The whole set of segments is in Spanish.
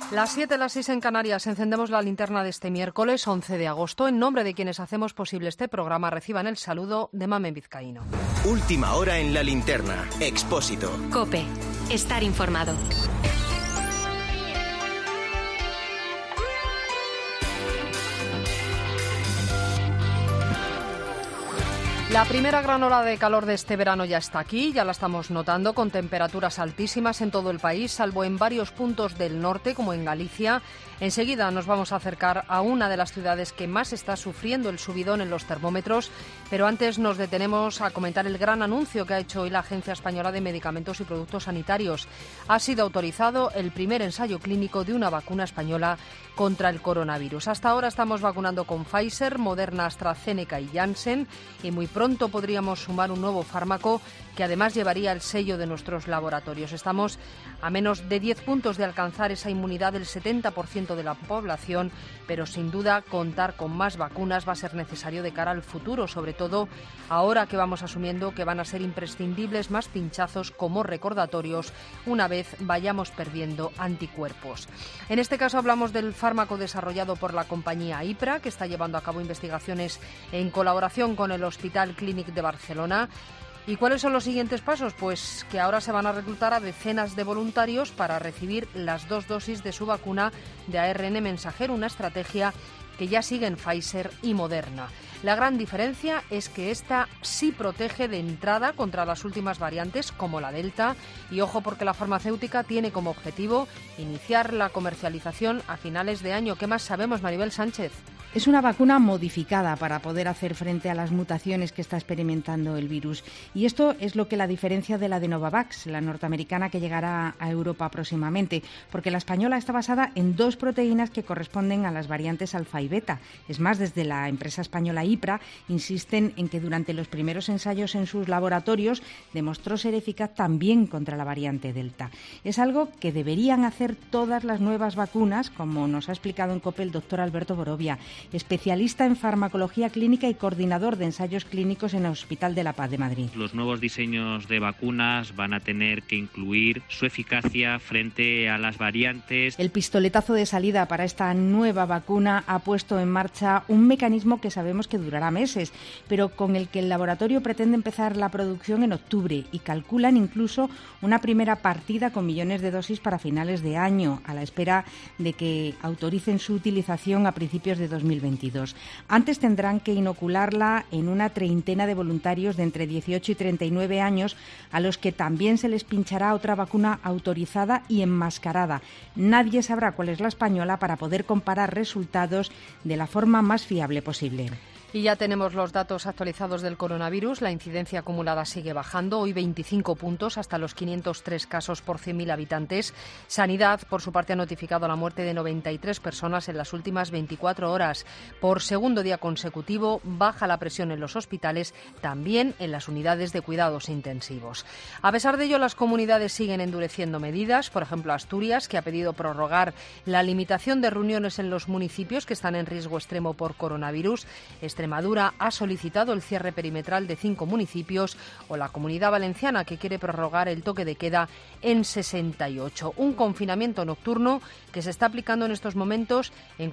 Las 7, las 6 en Canarias. Encendemos la linterna de este miércoles 11 de agosto. En nombre de quienes hacemos posible este programa, reciban el saludo de Mamen Vizcaíno. Última hora en la linterna. Expósito. COPE. Estar informado. La primera gran ola de calor de este verano ya está aquí, ya la estamos notando, con temperaturas altísimas en todo el país, salvo en varios puntos del norte, como en Galicia. Enseguida nos vamos a acercar a una de las ciudades que más está sufriendo el subidón en los termómetros, pero antes nos detenemos a comentar el gran anuncio que ha hecho hoy la Agencia Española de Medicamentos y Productos Sanitarios. Ha sido autorizado el primer ensayo clínico de una vacuna española contra el coronavirus. Hasta ahora estamos vacunando con Pfizer, Moderna, AstraZeneca y Janssen, y muy pronto podríamos sumar un nuevo fármaco que además llevaría el sello de nuestros laboratorios. Estamos a menos de 10 puntos de alcanzar esa inmunidad del 70% de la población, pero sin duda contar con más vacunas va a ser necesario de cara al futuro, sobre todo ahora que vamos asumiendo que van a ser imprescindibles más pinchazos como recordatorios una vez vayamos perdiendo anticuerpos. En este caso hablamos del fármaco desarrollado por la compañía IPRA, que está llevando a cabo investigaciones en colaboración con el Hospital Clínic de Barcelona. ¿Y cuáles son los siguientes pasos? Pues que ahora se van a reclutar a decenas de voluntarios para recibir las 2 dosis de su vacuna de ARN mensajero, una estrategia que ya siguen Pfizer y Moderna. La gran diferencia es que esta sí protege de entrada contra las últimas variantes, como la Delta, y ojo porque la farmacéutica tiene como objetivo iniciar la comercialización a finales de año. ¿Qué más sabemos, Maribel Sánchez? Es una vacuna modificada para poder hacer frente a las mutaciones que está experimentando el virus. Y esto es lo que la diferencia de la de Novavax, la norteamericana que llegará a Europa próximamente, porque la española está basada en 2 proteínas que corresponden a las variantes alfa y beta. Es más, desde la empresa española IPRA insisten en que durante los primeros ensayos en sus laboratorios demostró ser eficaz también contra la variante delta. Es algo que deberían hacer todas las nuevas vacunas, como nos ha explicado en COPE el doctor Alberto Borovia, especialista en farmacología clínica y coordinador de ensayos clínicos en el Hospital de la Paz de Madrid. Los nuevos diseños de vacunas van a tener que incluir su eficacia frente a las variantes. El pistoletazo de salida para esta nueva vacuna ha puesto en marcha un mecanismo que sabemos que durará meses, pero con el que el laboratorio pretende empezar la producción en octubre y calculan incluso una primera partida con millones de dosis para finales de año, a la espera de que autoricen su utilización a principios de 2022. Antes tendrán que inocularla en una treintena de voluntarios de entre 18 y 39 años, a los que también se les pinchará otra vacuna autorizada y enmascarada. Nadie sabrá cuál es la española para poder comparar resultados de la forma más fiable posible. Y ya tenemos los datos actualizados del coronavirus. La incidencia acumulada sigue bajando, hoy 25 puntos hasta los 503 casos por 100.000 habitantes. Sanidad, por su parte, ha notificado la muerte de 93 personas en las últimas 24 horas. Por segundo día consecutivo, baja la presión en los hospitales, también en las unidades de cuidados intensivos. A pesar de ello, las comunidades siguen endureciendo medidas. Por ejemplo, Asturias, que ha pedido prorrogar la limitación de reuniones en los municipios que están en riesgo extremo por coronavirus. Extremadura ha solicitado el cierre perimetral de 5 municipios, o la Comunidad Valenciana, que quiere prorrogar el toque de queda en 68. Un confinamiento nocturno que se está aplicando en estos momentos en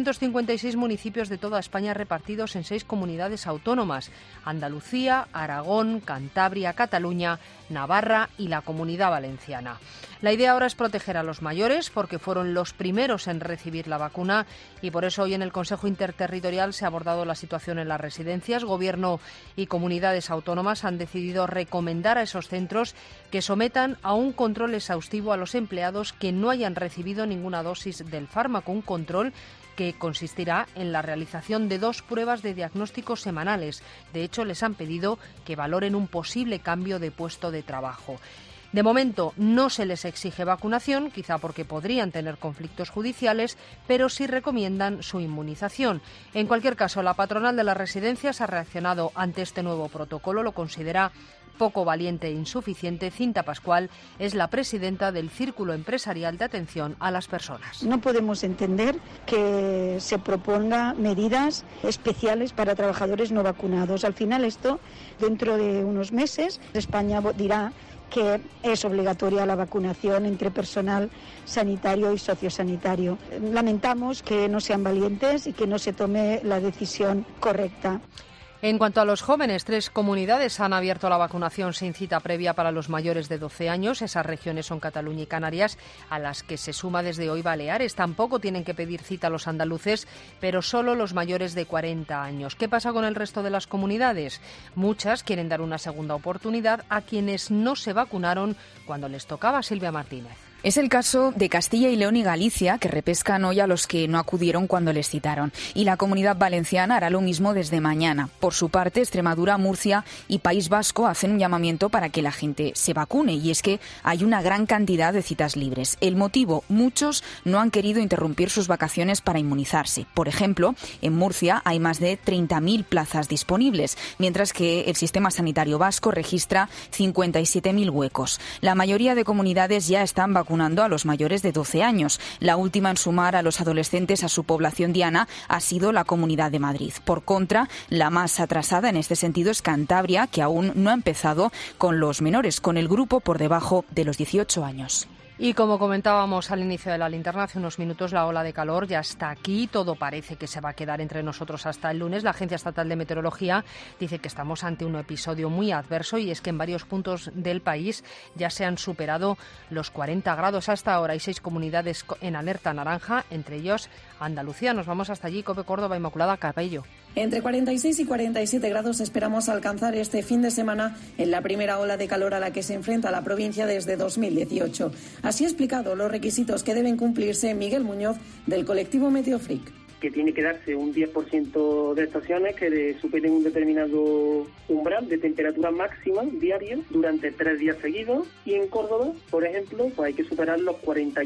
456 municipios de toda España, repartidos en 6 comunidades autónomas: Andalucía, Aragón, Cantabria, Cataluña, Navarra y la Comunidad Valenciana. La idea ahora es proteger a los mayores, porque fueron los primeros en recibir la vacuna, y por eso hoy en el Consejo Interterritorial se ha abordado la situación en las residencias. Gobierno y comunidades autónomas han decidido recomendar a esos centros que sometan a un control exhaustivo a los empleados que no hayan recibido ninguna dosis del fármaco, un control que consistirá en la realización de 2 pruebas de diagnóstico semanales. De hecho, les han pedido que valoren un posible cambio de puesto de trabajo. De momento no se les exige vacunación, quizá porque podrían tener conflictos judiciales, pero sí recomiendan su inmunización. En cualquier caso, la patronal de las residencias ha reaccionado ante este nuevo protocolo, lo considera poco valiente e insuficiente. Cinta Pascual es la presidenta del Círculo Empresarial de Atención a las Personas. No podemos entender que se proponga medidas especiales para trabajadores no vacunados. Al final esto, dentro de unos meses, España dirá que es obligatoria la vacunación entre personal sanitario y sociosanitario. Lamentamos que no sean valientes y que no se tome la decisión correcta. En cuanto a los jóvenes, 3 comunidades han abierto la vacunación sin cita previa para los mayores de 12 años. Esas regiones son Cataluña y Canarias, a las que se suma desde hoy Baleares. Tampoco tienen que pedir cita los andaluces, pero solo los mayores de 40 años. ¿Qué pasa con el resto de las comunidades? Muchas quieren dar una segunda oportunidad a quienes no se vacunaron cuando les tocaba. Silvia Martínez. Es el caso de Castilla y León y Galicia, que repescan hoy a los que no acudieron cuando les citaron. Y la Comunidad Valenciana hará lo mismo desde mañana. Por su parte, Extremadura, Murcia y País Vasco hacen un llamamiento para que la gente se vacune. Y es que hay una gran cantidad de citas libres. El motivo, muchos no han querido interrumpir sus vacaciones para inmunizarse. Por ejemplo, en Murcia hay más de 30.000 plazas disponibles, mientras que el sistema sanitario vasco registra 57.000 huecos. La mayoría de comunidades ya están vacunando a los mayores de 12 años. La última en sumar a los adolescentes a su población diana ha sido la Comunidad de Madrid. Por contra, la más atrasada en este sentido es Cantabria, que aún no ha empezado con los menores, con el grupo por debajo de los 18 años. Y como comentábamos al inicio de la linterna hace unos minutos, la ola de calor ya está aquí. Todo parece que se va a quedar entre nosotros hasta el lunes. La Agencia Estatal de Meteorología dice que estamos ante un episodio muy adverso, y es que en varios puntos del país ya se han superado los 40 grados hasta ahora. Hay 6 comunidades en alerta naranja, entre ellos Andalucía. Nos vamos hasta allí. COPE Córdoba, Inmaculada Cabello. Entre 46 y 47 grados esperamos alcanzar este fin de semana en la primera ola de calor a la que se enfrenta la provincia desde 2018. Así ha explicado los requisitos que deben cumplirse Miguel Muñoz, del colectivo Meteofreak. Que tiene que darse un 10% de estaciones que superen un determinado umbral de temperatura máxima diaria durante 3 días seguidos, y en Córdoba, por ejemplo, pues hay que superar los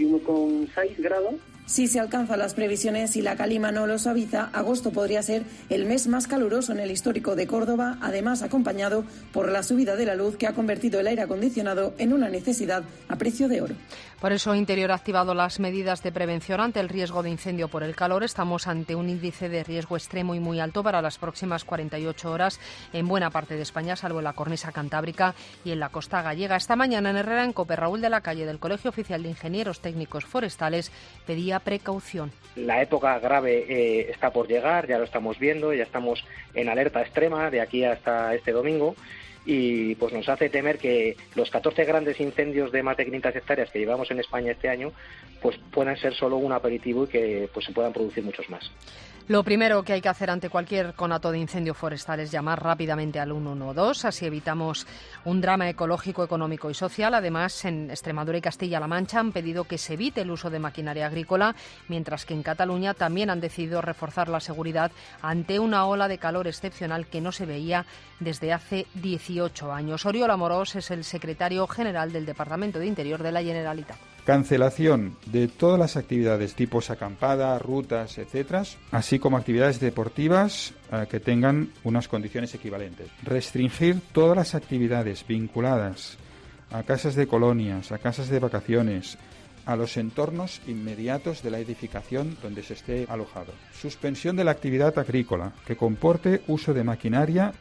41,6 grados. Si se alcanzan las previsiones y la calima no lo suaviza, agosto podría ser el mes más caluroso en el histórico de Córdoba, además acompañado por la subida de la luz, que ha convertido el aire acondicionado en una necesidad a precio de oro. Por eso Interior ha activado las medidas de prevención ante el riesgo de incendio por el calor. Estamos ante un índice de riesgo extremo y muy alto para las próximas 48 horas en buena parte de España, salvo en la cornisa cantábrica y en la costa gallega. Esta mañana en Herrera, en COPE, Raúl de la Calle, del Colegio Oficial de Ingenieros Técnicos Forestales, pedía precaución. La época grave está por llegar, ya lo estamos viendo, ya estamos en alerta extrema de aquí hasta este domingo, y pues nos hace temer que los 14 grandes incendios de más de 500 hectáreas que llevamos en España este año pues puedan ser solo un aperitivo y que pues se puedan producir muchos más. Lo primero que hay que hacer ante cualquier conato de incendio forestal es llamar rápidamente al 112, así evitamos un drama ecológico, económico y social. Además, en Extremadura y Castilla-La Mancha han pedido que se evite el uso de maquinaria agrícola, mientras que en Cataluña también han decidido reforzar la seguridad ante una ola de calor excepcional que no se veía desde hace 18 años. Oriol Amorós es el secretario general del Departamento de Interior de la Generalitat. Cancelación de todas las actividades tipos acampada, rutas, etcétera, así como actividades deportivas que tengan unas condiciones equivalentes. Restringir todas las actividades vinculadas a casas de colonias, a casas de vacaciones, a los entornos inmediatos de la edificación donde se esté alojado. Suspensión de la actividad agrícola que comporte uso de maquinaria.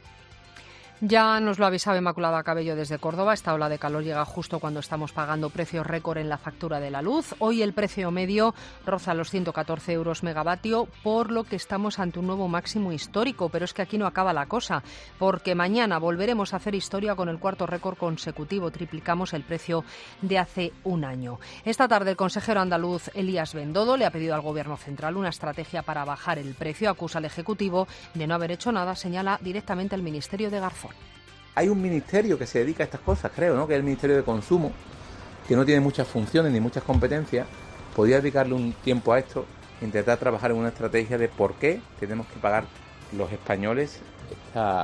Ya nos lo avisaba Inmaculada Cabello desde Córdoba. Esta ola de calor llega justo cuando estamos pagando precios récord en la factura de la luz. Hoy el precio medio roza los 114 euros megavatio, por lo que estamos ante un nuevo máximo histórico. Pero es que aquí no acaba la cosa, porque mañana volveremos a hacer historia con el cuarto récord consecutivo. Triplicamos el precio de hace un año. Esta tarde el consejero andaluz Elías Bendodo le ha pedido al Gobierno central una estrategia para bajar el precio. Acusa al Ejecutivo de no haber hecho nada, señala directamente el Ministerio de Garzón. Hay un ministerio que se dedica a estas cosas, creo, ¿no? Que es el Ministerio de Consumo, que no tiene muchas funciones ni muchas competencias. Podría dedicarle un tiempo a esto, intentar trabajar en una estrategia de por qué tenemos que pagar los españoles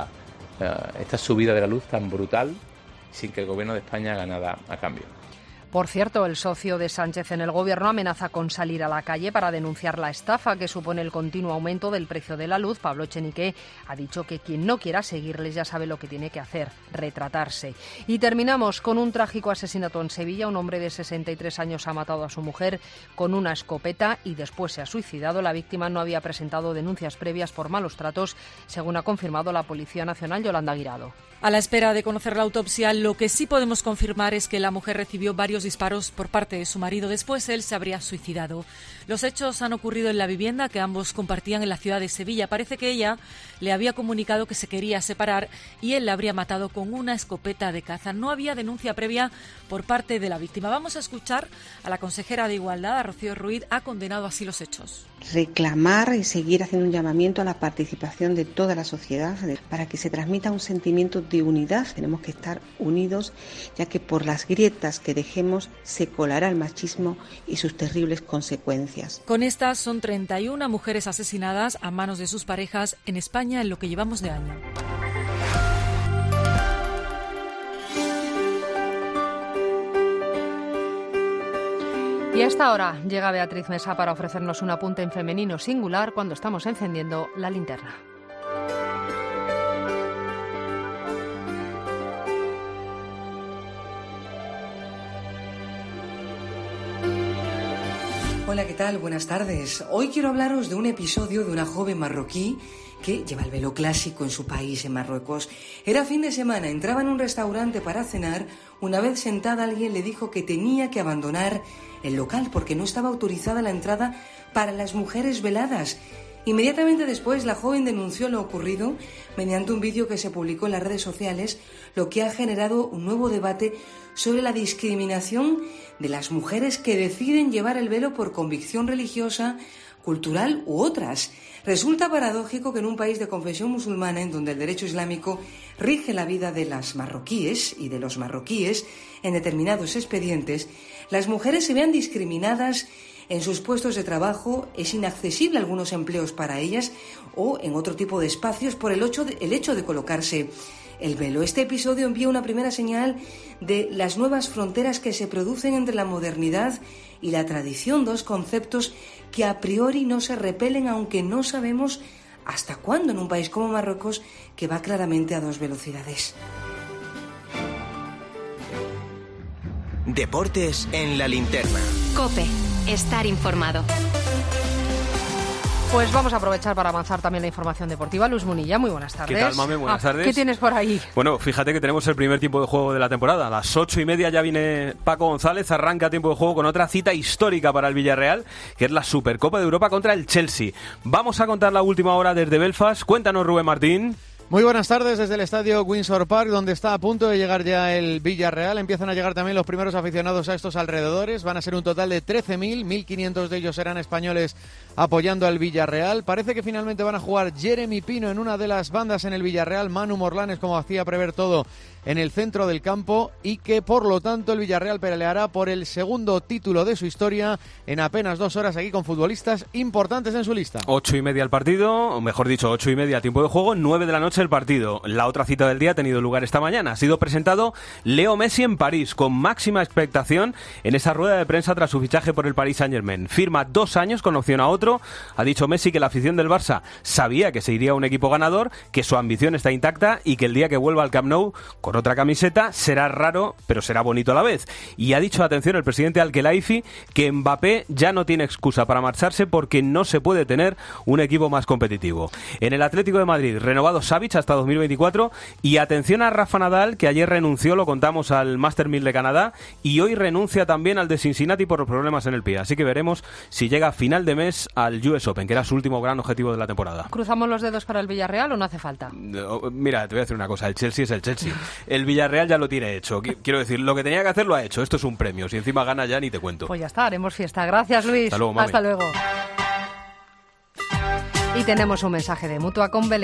esta subida de la luz tan brutal sin que el Gobierno de España haga nada a cambio. Por cierto, el socio de Sánchez en el Gobierno amenaza con salir a la calle para denunciar la estafa que supone el continuo aumento del precio de la luz. Pablo Echenique ha dicho que quien no quiera seguirles ya sabe lo que tiene que hacer, retratarse. Y terminamos con un trágico asesinato en Sevilla. Un hombre de 63 años ha matado a su mujer con una escopeta y después se ha suicidado. La víctima no había presentado denuncias previas por malos tratos, según ha confirmado la Policía Nacional. Yolanda Guirado. A la espera de conocer la autopsia, lo que sí podemos confirmar es que la mujer recibió varios disparos por parte de su marido. Después él se habría suicidado. Los hechos han ocurrido en la vivienda que ambos compartían en la ciudad de Sevilla. Parece que ella le había comunicado que se quería separar y él la habría matado con una escopeta de caza. No había denuncia previa por parte de la víctima. Vamos a escuchar a la consejera de Igualdad, a Rocío Ruiz, ha condenado así los hechos. Reclamar y seguir haciendo un llamamiento a la participación de toda la sociedad para que se transmita un sentimiento de unidad. Tenemos que estar unidos, ya que por las grietas que dejemos se colará el machismo y sus terribles consecuencias. Con estas son 31 mujeres asesinadas a manos de sus parejas en España en lo que llevamos de año. Y a esta hora llega Beatriz Mesa para ofrecernos un apunte en femenino singular cuando estamos encendiendo la linterna. Hola, ¿qué tal? Buenas tardes. Hoy quiero hablaros de un episodio de una joven marroquí que lleva el velo clásico en su país, en Marruecos. Era fin de semana, entraba en un restaurante para cenar. Una vez sentada, alguien le dijo que tenía que abandonar el local porque no estaba autorizada la entrada para las mujeres veladas. Inmediatamente después, la joven denunció lo ocurrido mediante un vídeo que se publicó en las redes sociales, lo que ha generado un nuevo debate sobre la discriminación de las mujeres que deciden llevar el velo por convicción religiosa, cultural u otras. Resulta paradójico que en un país de confesión musulmana, en donde el derecho islámico rige la vida de las marroquíes y de los marroquíes en determinados expedientes, las mujeres se vean discriminadas en sus puestos de trabajo, es inaccesible algunos empleos para ellas o en otro tipo de espacios por el hecho de colocarse el velo. Este episodio envía una primera señal de las nuevas fronteras que se producen entre la modernidad y la tradición, dos conceptos que a priori no se repelen, aunque no sabemos hasta cuándo en un país como Marruecos, que va claramente a dos velocidades. Deportes en la linterna. COPE. Estar informado. Pues vamos a aprovechar para avanzar también la información deportiva. Luis Munilla, muy buenas tardes. ¿Qué tal, Mame? Buenas tardes. ¿Qué tienes por ahí? Bueno, fíjate que tenemos el primer tiempo de juego de la temporada. A las 8:30 ya viene Paco González, arranca tiempo de juego con otra cita histórica para el Villarreal, que es la Supercopa de Europa contra el Chelsea. Vamos a contar la última hora desde Belfast. Cuéntanos, Rubén Martín. Muy buenas tardes desde el estadio Windsor Park, donde está a punto de llegar ya el Villarreal. Empiezan a llegar también los primeros aficionados a estos alrededores. Van a ser un total de 13.000, 1.500 de ellos serán españoles apoyando al Villarreal. Parece que finalmente van a jugar Jeremy Pino en una de las bandas en el Villarreal, Manu Morlanes, como hacía prever todo, en el centro del campo, y que por lo tanto el Villarreal peleará por el segundo título de su historia en apenas 2 horas, aquí con futbolistas importantes en su lista. 8:30 el partido, o mejor dicho, 8:30 tiempo de juego, 9 de la noche el partido. La otra cita del día ha tenido lugar esta mañana. Ha sido presentado Leo Messi en París, con máxima expectación en esa rueda de prensa tras su fichaje por el Paris Saint-Germain. Firma 2 años con opción a otro. Ha dicho Messi que la afición del Barça sabía que se iría a un equipo ganador, que su ambición está intacta y que el día que vuelva al Camp Nou con otra camiseta será raro, pero será bonito a la vez. Y ha dicho, atención, el presidente Al-Khelaifi, que Mbappé ya no tiene excusa para marcharse porque no se puede tener un equipo más competitivo. En el Atlético de Madrid, renovado Savic hasta 2024, y atención a Rafa Nadal, que ayer renunció, lo contamos, al Master 1000 de Canadá, y hoy renuncia también al de Cincinnati por los problemas en el pie. Así que veremos si llega a final de mes al US Open, que era su último gran objetivo de la temporada. ¿Cruzamos los dedos para el Villarreal o no hace falta? Mira, te voy a decir una cosa, el Chelsea es el Chelsea. El Villarreal ya lo tiene hecho. Quiero decir, lo que tenía que hacer lo ha hecho. Esto es un premio. Si encima gana ya ni te cuento. Pues ya está, haremos fiesta. Gracias, Luis. Hasta luego, mami. Hasta luego. Y tenemos un mensaje de Mutua con Belén.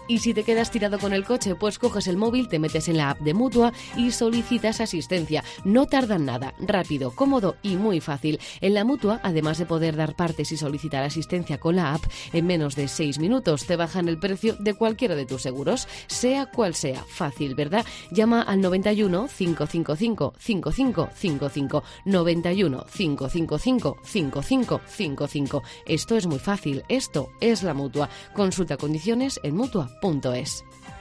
Y si te quedas tirado con el coche, pues coges el móvil, te metes en la app de Mutua y solicitas asistencia. No tardan nada, rápido, cómodo y muy fácil. En la Mutua, además de poder dar partes y solicitar asistencia con la app, en menos de 6 minutos te bajan el precio de cualquiera de tus seguros, sea cual sea. Fácil, ¿verdad? Llama al 91 555 5555. 91 555 5555. Esto es muy fácil, esto es la Mutua. Consulta condiciones en Mutua.es.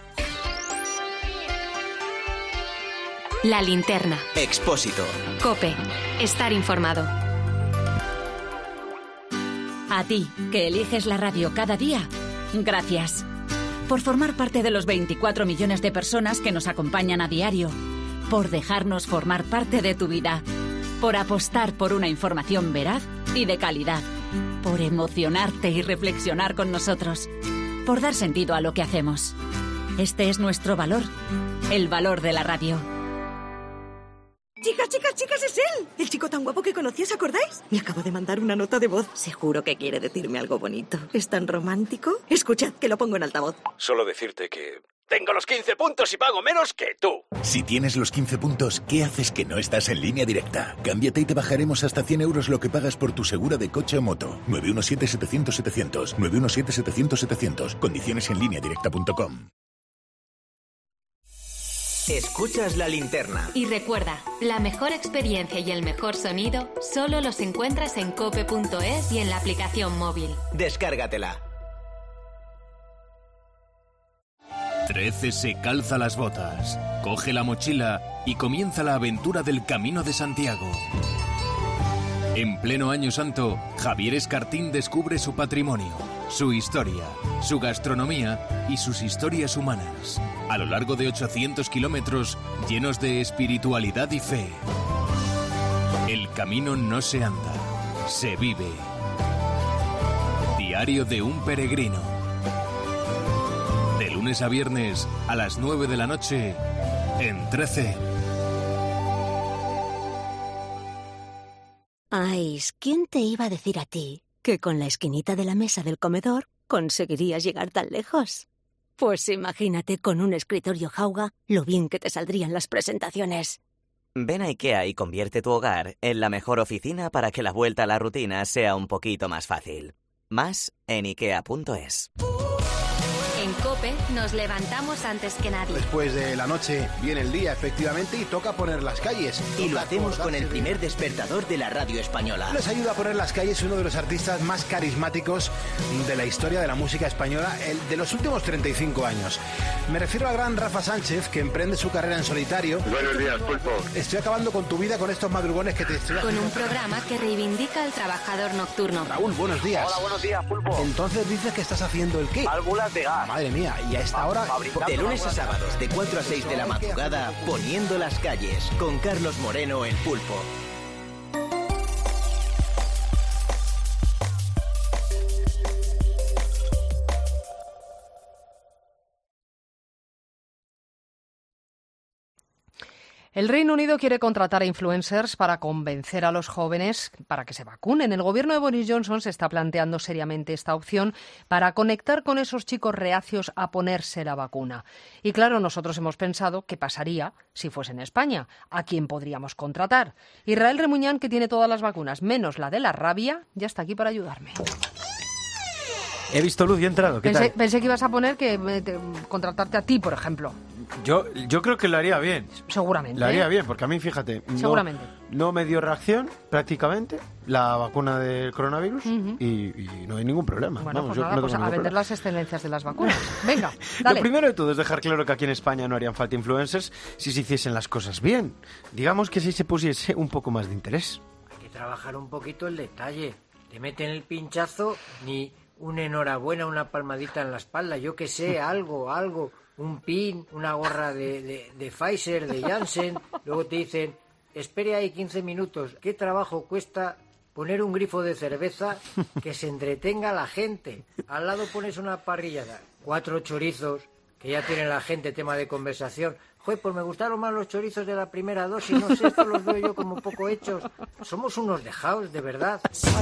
La linterna. Expósito. COPE. Estar informado. A ti, que eliges la radio cada día, gracias. Por formar parte de los 24 millones de personas que nos acompañan a diario. Por dejarnos formar parte de tu vida. Por apostar por una información veraz y de calidad. Por emocionarte y reflexionar con nosotros. Por dar sentido a lo que hacemos. Este es nuestro valor, el valor de la radio. Chicas, es él. El chico tan guapo que conocí, ¿os acordáis? Me acabo de mandar una nota de voz. Seguro que quiere decirme algo bonito. ¿Es tan romántico? Escuchad, que lo pongo en altavoz. Solo decirte que tengo los 15 puntos y pago menos que tú. Si tienes los 15 puntos, ¿qué haces que no estás en Línea Directa? Cámbiate y te bajaremos hasta 100 euros lo que pagas por tu segura de coche o moto. 917-700-700. 917-700-700. Condiciones en lineadirecta.com. Escuchas La Linterna. Y recuerda, la mejor experiencia y el mejor sonido solo los encuentras en cope.es y en la aplicación móvil. Descárgatela. 13 se calza las botas, coge la mochila y comienza la aventura del Camino de Santiago. En pleno Año Santo, Javier Escartín descubre su patrimonio, su historia, su gastronomía y sus historias humanas. A lo largo de 800 kilómetros llenos de espiritualidad y fe. El camino no se anda, se vive. Diario de un peregrino. De lunes a viernes a las 9 de la noche en 13. Ay, ¿quién te iba a decir a ti que con la esquinita de la mesa del comedor conseguirías llegar tan lejos? Pues imagínate con un escritorio Jauga lo bien que te saldrían las presentaciones. Ven a IKEA y convierte tu hogar en la mejor oficina para que la vuelta a la rutina sea un poquito más fácil. Más en IKEA.es. En COPE nos levantamos antes que nadie. Después de la noche viene el día, efectivamente, y toca poner las calles. Y lo hacemos con el primer despertador de la radio española. Les ayuda a poner las calles uno de los artistas más carismáticos de la historia de la música española, el de los últimos 35 años. Me refiero al gran Rafa Sánchez, que emprende su carrera en solitario. Buenos días, Pulpo. Estoy acabando con tu vida con estos madrugones que te estoy haciendo. Con un programa que reivindica al trabajador nocturno. Raúl, buenos días. Hola, buenos días, Pulpo. Entonces dices que estás haciendo ¿el qué? Válvulas de gas. Madre mía, y a esta hora... De lunes a sábados, de 4 a 6 de la madrugada, poniendo las calles, con Carlos Moreno, el Pulpo. El Reino Unido quiere contratar a influencers para convencer a los jóvenes para que se vacunen. El gobierno de Boris Johnson se está planteando seriamente esta opción para conectar con esos chicos reacios a ponerse la vacuna. Y claro, nosotros hemos pensado qué pasaría si fuese en España, a quién podríamos contratar. Israel Remuñán, que tiene todas las vacunas, menos la de la rabia, ya está aquí para ayudarme. He visto luz y he entrado. Pensé que ibas a poner que contratarte a ti, por ejemplo. Yo creo que lo haría bien. Seguramente. Lo haría bien, porque a mí, fíjate, seguramente. No me dio reacción prácticamente la vacuna del coronavirus y no hay ningún problema. Bueno, vamos, pues nada, pues a vender las excelencias de las vacunas. Venga, dale. Lo primero de todo es dejar claro que aquí en España no harían falta influencers si se hiciesen las cosas bien. Digamos que si se pusiese un poco más de interés. Hay que trabajar un poquito el detalle. Te meten el pinchazo, ni una enhorabuena, una palmadita en la espalda, yo que sé, algo, un pin, una gorra de Pfizer, de Janssen, luego te dicen, espere ahí 15 minutos, ¿qué trabajo cuesta poner un grifo de cerveza que se entretenga a la gente? Al lado pones una parrillada, 4 chorizos, que ya tiene la gente tema de conversación. Joder, pues me gustaron más los chorizos de la primera dosis, no sé, estos los veo yo como poco hechos. Somos unos dejaos, de verdad.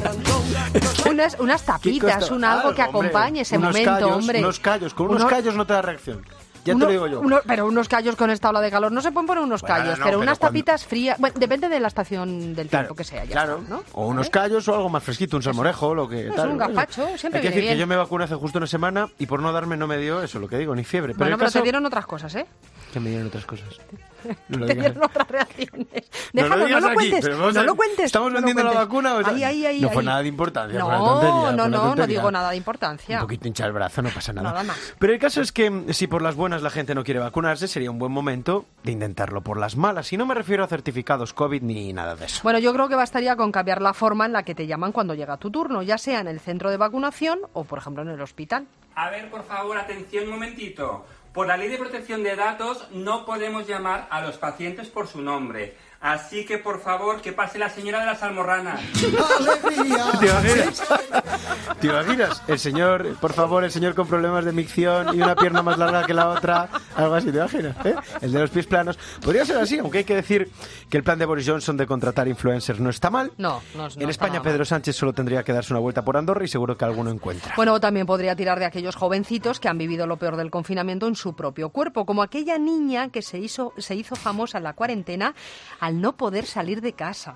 Unas tapitas, algo que acompañe ese momento, hombre. Unos callos, con unos callos no te da reacción. Ya te lo digo yo. Pero unos callos con esta ola de calor, no se pueden poner unos callos, pero unas tapitas frías, bueno, depende de la estación del tiempo que sea. Ya está, ¿no? O unos callos o algo más fresquito, un salmorejo, lo que tal. Un gazpacho, siempre hay que decir bien. que yo me vacuné hace justo una semana y por no darme no me dio eso, lo que digo, ni fiebre. Pero pero te dieron otras cosas, ¿eh? Que me dieron otras cosas. No te dieron otras reacciones. Déjalo, no lo cuentes, no lo cuentes. ¿Estamos vendiendo la vacuna? O sea, no fue nada de importancia. No digo nada de importancia. Un poquito hincha el brazo, no pasa nada. Nada más. Pero el caso es que si por las buenas la gente no quiere vacunarse, sería un buen momento de intentarlo por las malas. Y no me refiero a certificados COVID ni nada de eso. Bueno, yo creo que bastaría con cambiar la forma en la que te llaman cuando llega tu turno, ya sea en el centro de vacunación o, por ejemplo, en el hospital. A ver, por favor, atención un momentito. Por la Ley de Protección de Datos no podemos llamar a los pacientes por su nombre. Así que, por favor, que pase la señora de las almorranas. ¡Alegría! ¿Te imaginas? El señor, por favor, el señor con problemas de micción y una pierna más larga que la otra. Algo así, ¿te imaginas? El de los pies planos. Podría ser así, aunque hay que decir que el plan de Boris Johnson de contratar influencers no está mal. No en España, Pedro Sánchez solo tendría que darse una vuelta por Andorra y seguro que alguno encuentra. Bueno, también podría tirar de aquellos jovencitos que han vivido lo peor del confinamiento en su propio cuerpo, como aquella niña que se hizo famosa en la cuarentena al no poder salir de casa.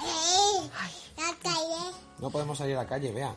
No podemos salir a la calle, vea.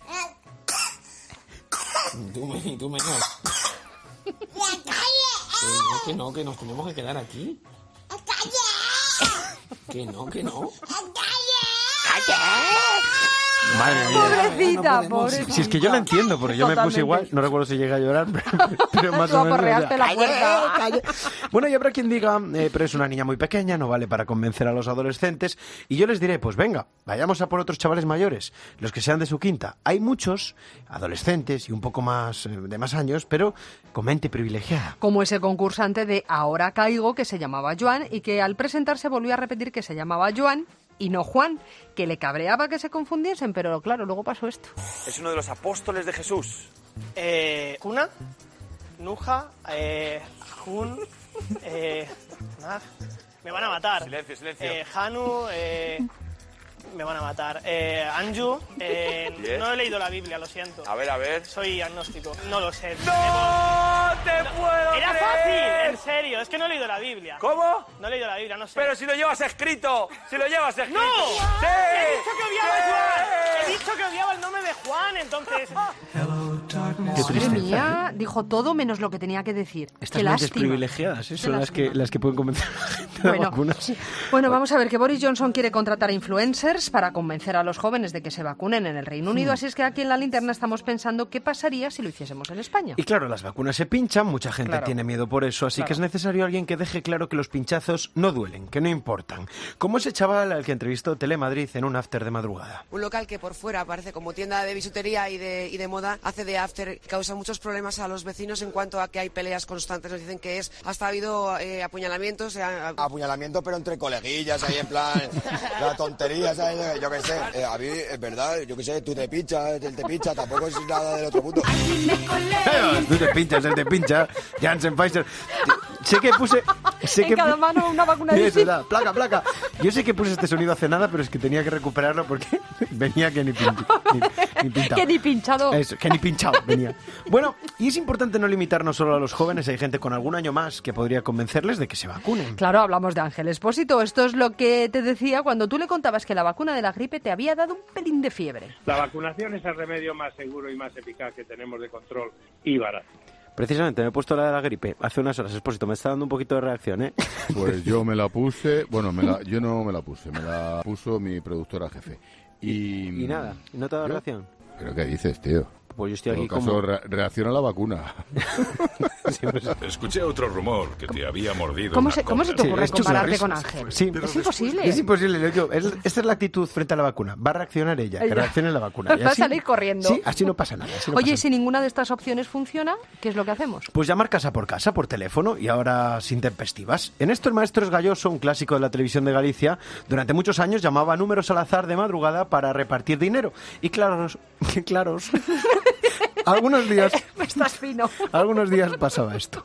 Tú menos. ¡La calle! Que nos tenemos que quedar aquí. ¡La calle! Que no. ¡La calle! Madre mía. Pobrecita, pobrecita. Si es que yo lo entiendo, porque yo me puse igual, no recuerdo si llegué a llorar, pero más o menos. Aporreaste la puerta. Bueno, y habrá quien diga, pero es una niña muy pequeña, no vale para convencer a los adolescentes. Y yo les diré, pues venga, vayamos a por otros chavales mayores, los que sean de su quinta. Hay muchos adolescentes y un poco más de más años, pero con mente privilegiada. Como ese concursante de Ahora Caigo, que se llamaba Joan, y que al presentarse volvió a repetir que se llamaba Joan y no Juan, que le cabreaba que se confundiesen, pero claro, luego pasó esto. Es uno de los apóstoles de Jesús. Cuna, Nuja, Jun, me van a matar. Silencio. Hanu, me van a matar. Anju, no he leído la Biblia, lo siento. A ver. Soy agnóstico, no lo sé. ¡No te puedo Era creer! fácil, en serio, es que no he leído la Biblia. ¿Cómo? No he leído la Biblia, no sé. Pero si lo llevas escrito, ¡No! ¡Sí! He dicho que odiaba a Juan. He dicho que odiaba el nombre de Juan, entonces... Madre mía, dijo todo menos lo que tenía que decir. Estas Qué mentes lástima. privilegiadas, son las que pueden convencer a la gente de vacunas. Bueno, vamos a ver que Boris Johnson quiere contratar influencers para convencer a los jóvenes de que se vacunen en el Reino Unido, así es que aquí en La Linterna estamos pensando qué pasaría si lo hiciésemos en España. Y claro, las vacunas se pinchan, mucha gente tiene miedo por eso, así que es necesario alguien que deje claro que los pinchazos no duelen, que no importan. Como ese chaval al que entrevistó Telemadrid en un after de madrugada. Un local que por fuera parece como tienda de bisutería y de moda, hace de after, causa muchos problemas a los vecinos en cuanto a que hay peleas constantes. Nos dicen que hasta ha habido apuñalamientos. Apuñalamiento, pero entre coleguillas, ahí en plan, la tontería, ¿sabes? Yo qué sé, a mí, es verdad, yo qué sé, tú te pinchas, él te pincha, tampoco es nada del otro mundo. Tú te pinchas, él te pincha, Janssen, Pfizer... Sé que puse... En cada mano una vacuna distinta. Placa. Yo sé que puse este sonido hace nada, pero es que tenía que recuperarlo porque venía que ni pintado. Que ni pinchado. Eso, que ni pinchado venía. Bueno, y es importante no limitarnos solo a los jóvenes. Hay gente con algún año más que podría convencerles de que se vacunen. Claro, hablamos de Ángel Expósito. Esto es lo que te decía cuando tú le contabas que la vacuna de la gripe te había dado un pelín de fiebre. La vacunación es el remedio más seguro y más eficaz que tenemos de control y barato. Precisamente, me he puesto la de la gripe hace unas horas. Expósito, me está dando un poquito de reacción, ¿eh? Pues yo me la puse... Bueno, yo no me la puse, me la puso mi productora jefe. Y nada, ¿y no te ha dado reacción? ¿Pero qué dices, tío? Pues yo estoy aquí como... reacciona a la vacuna. Escuché otro rumor que te había mordido. ¿Cómo se te ocurre compararte con Ángel? Sí, es imposible. Es imposible. Esta es la actitud frente a la vacuna. Va a reaccionar ella, que reaccione la vacuna. Va a salir corriendo. Sí, así no pasa nada. Oye, si ninguna de estas opciones funciona, ¿qué es lo que hacemos? Pues llamar casa, por teléfono y ahora sin tempestivas. En esto el maestro Esgalloso, un clásico de la televisión de Galicia, durante muchos años llamaba números al azar de madrugada para repartir dinero. Y claros, Algunos días... Estás fino. Algunos días pasaba esto.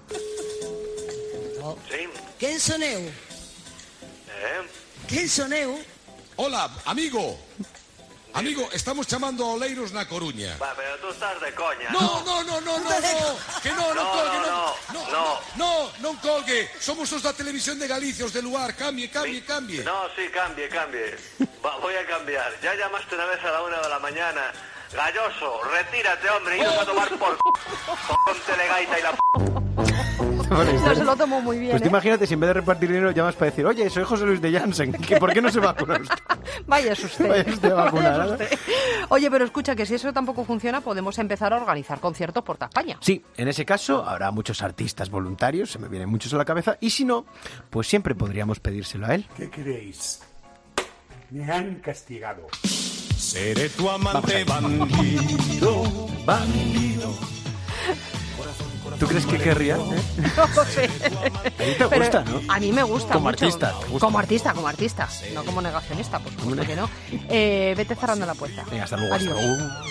Sí. ¿Quién soneu? ¿Quién soneu? Hola, amigo. Amigo, estamos chamando a Oleiros na Coruña. Va, pero tú estás de coña. No. Que non colgue. Somos os da Televisión de Galicia, os de Luar. Cambie. No, sí, cambie. Voy a cambiar. Ya llamaste una vez a la 1 de la mañana. Galloso, retírate, hombre, y a tomar por ponte de gaita y la No se lo tomo muy bien. Pues tú imagínate, si en vez de repartir dinero llamas para decir, oye, soy José Luis de Jansen, ¿por qué no se vacuna usted? Vaya usted. Vaya usted a vacunar. Oye, pero escucha, que si eso tampoco funciona, podemos empezar a organizar conciertos por toda España. Sí, en ese caso habrá muchos artistas voluntarios, se me vienen muchos a la cabeza, y si no, pues siempre podríamos pedírselo a él. ¿Qué queréis? Me han castigado. Seré tu amante bandido. ¿Tú crees que querría? No lo sé. A ti te gusta, ¿no? A mí me gusta como mucho. Artista, ¿te gusta? Como artista. No como negacionista, por supuesto que no. Vete cerrando la puerta. Venga, hasta luego. Adiós.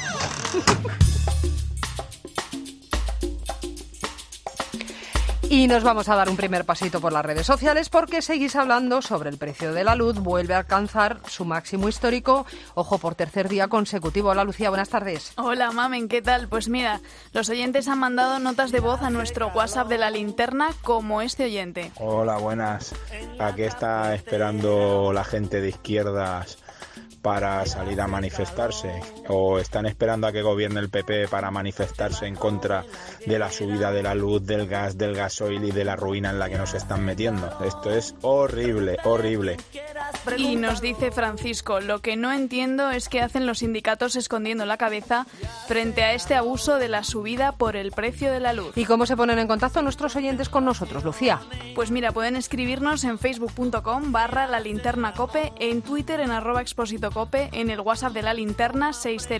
Y nos vamos a dar un primer pasito por las redes sociales porque seguís hablando sobre el precio de la luz. Vuelve a alcanzar su máximo histórico, ojo, por tercer día consecutivo. Hola, Lucía, buenas tardes. Hola, Mamen, ¿qué tal? Pues mira, los oyentes han mandado notas de voz a nuestro WhatsApp de La Linterna, como este oyente. Hola, buenas. ¿A qué está esperando la gente de izquierdas para salir a manifestarse? ¿O están esperando a que gobierne el PP para manifestarse en contra de la subida de la luz, del gas, del gasoil y de la ruina en la que nos están metiendo? Esto es horrible. Y nos dice Francisco, lo que no entiendo es qué hacen los sindicatos escondiendo la cabeza frente a este abuso de la subida por el precio de la luz. ¿Y cómo se ponen en contacto nuestros oyentes con nosotros, Lucía? Pues mira, pueden escribirnos en facebook.com/lalinternacope, en Twitter en @expositocope, en el WhatsApp de La Linterna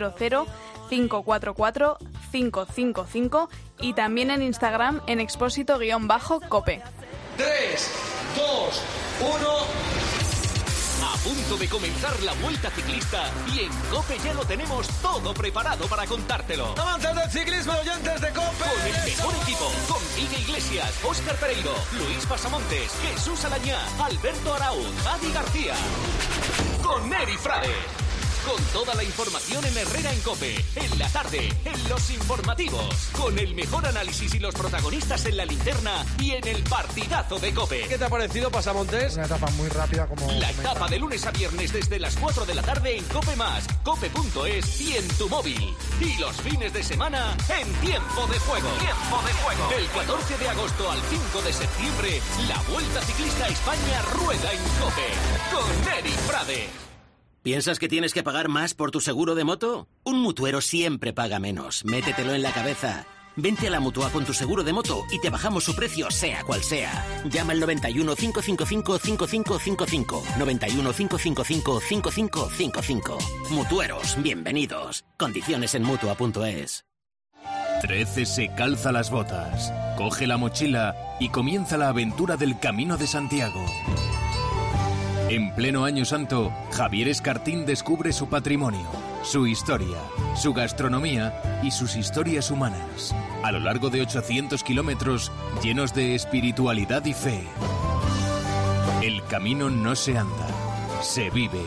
600-544-555 y también en Instagram en expósito_cope. 3, 2, 1... A punto de comenzar la Vuelta Ciclista y en COPE ya lo tenemos todo preparado para contártelo. ¡Amantes del ciclismo, oyentes de COPE! Con el mejor equipo, con Miguel Iglesias, Óscar Pereiro, Luis Pasamontes, Jesús Alañá, Alberto Araúz, Adi García. Con Neri Frade. Con toda la información en Herrera en COPE, en la tarde, en los informativos, con el mejor análisis y los protagonistas en La Linterna y en el partidazo de COPE. ¿Qué te ha parecido, Pasamontes? Una etapa muy rápida como... La etapa de lunes a viernes desde las 4 de la tarde en COPE+, cope.es y en tu móvil. Y los fines de semana en Tiempo de Juego. Del 14 de agosto al 5 de septiembre, la Vuelta Ciclista a España rueda en COPE. Con Neri Frade. ¿Piensas que tienes que pagar más por tu seguro de moto? Un mutuero siempre paga menos. Métetelo en la cabeza. Vente a la Mutua con tu seguro de moto y te bajamos su precio, sea cual sea. Llama al 91 555 5555. 91 555 5555. Mutueros, bienvenidos. Condiciones en Mutua.es. 13 se calza las botas, coge la mochila y comienza la aventura del Camino de Santiago. En pleno Año Santo, Javier Escartín descubre su patrimonio, su historia, su gastronomía y sus historias humanas, a lo largo de 800 kilómetros llenos de espiritualidad y fe. El camino no se anda, se vive.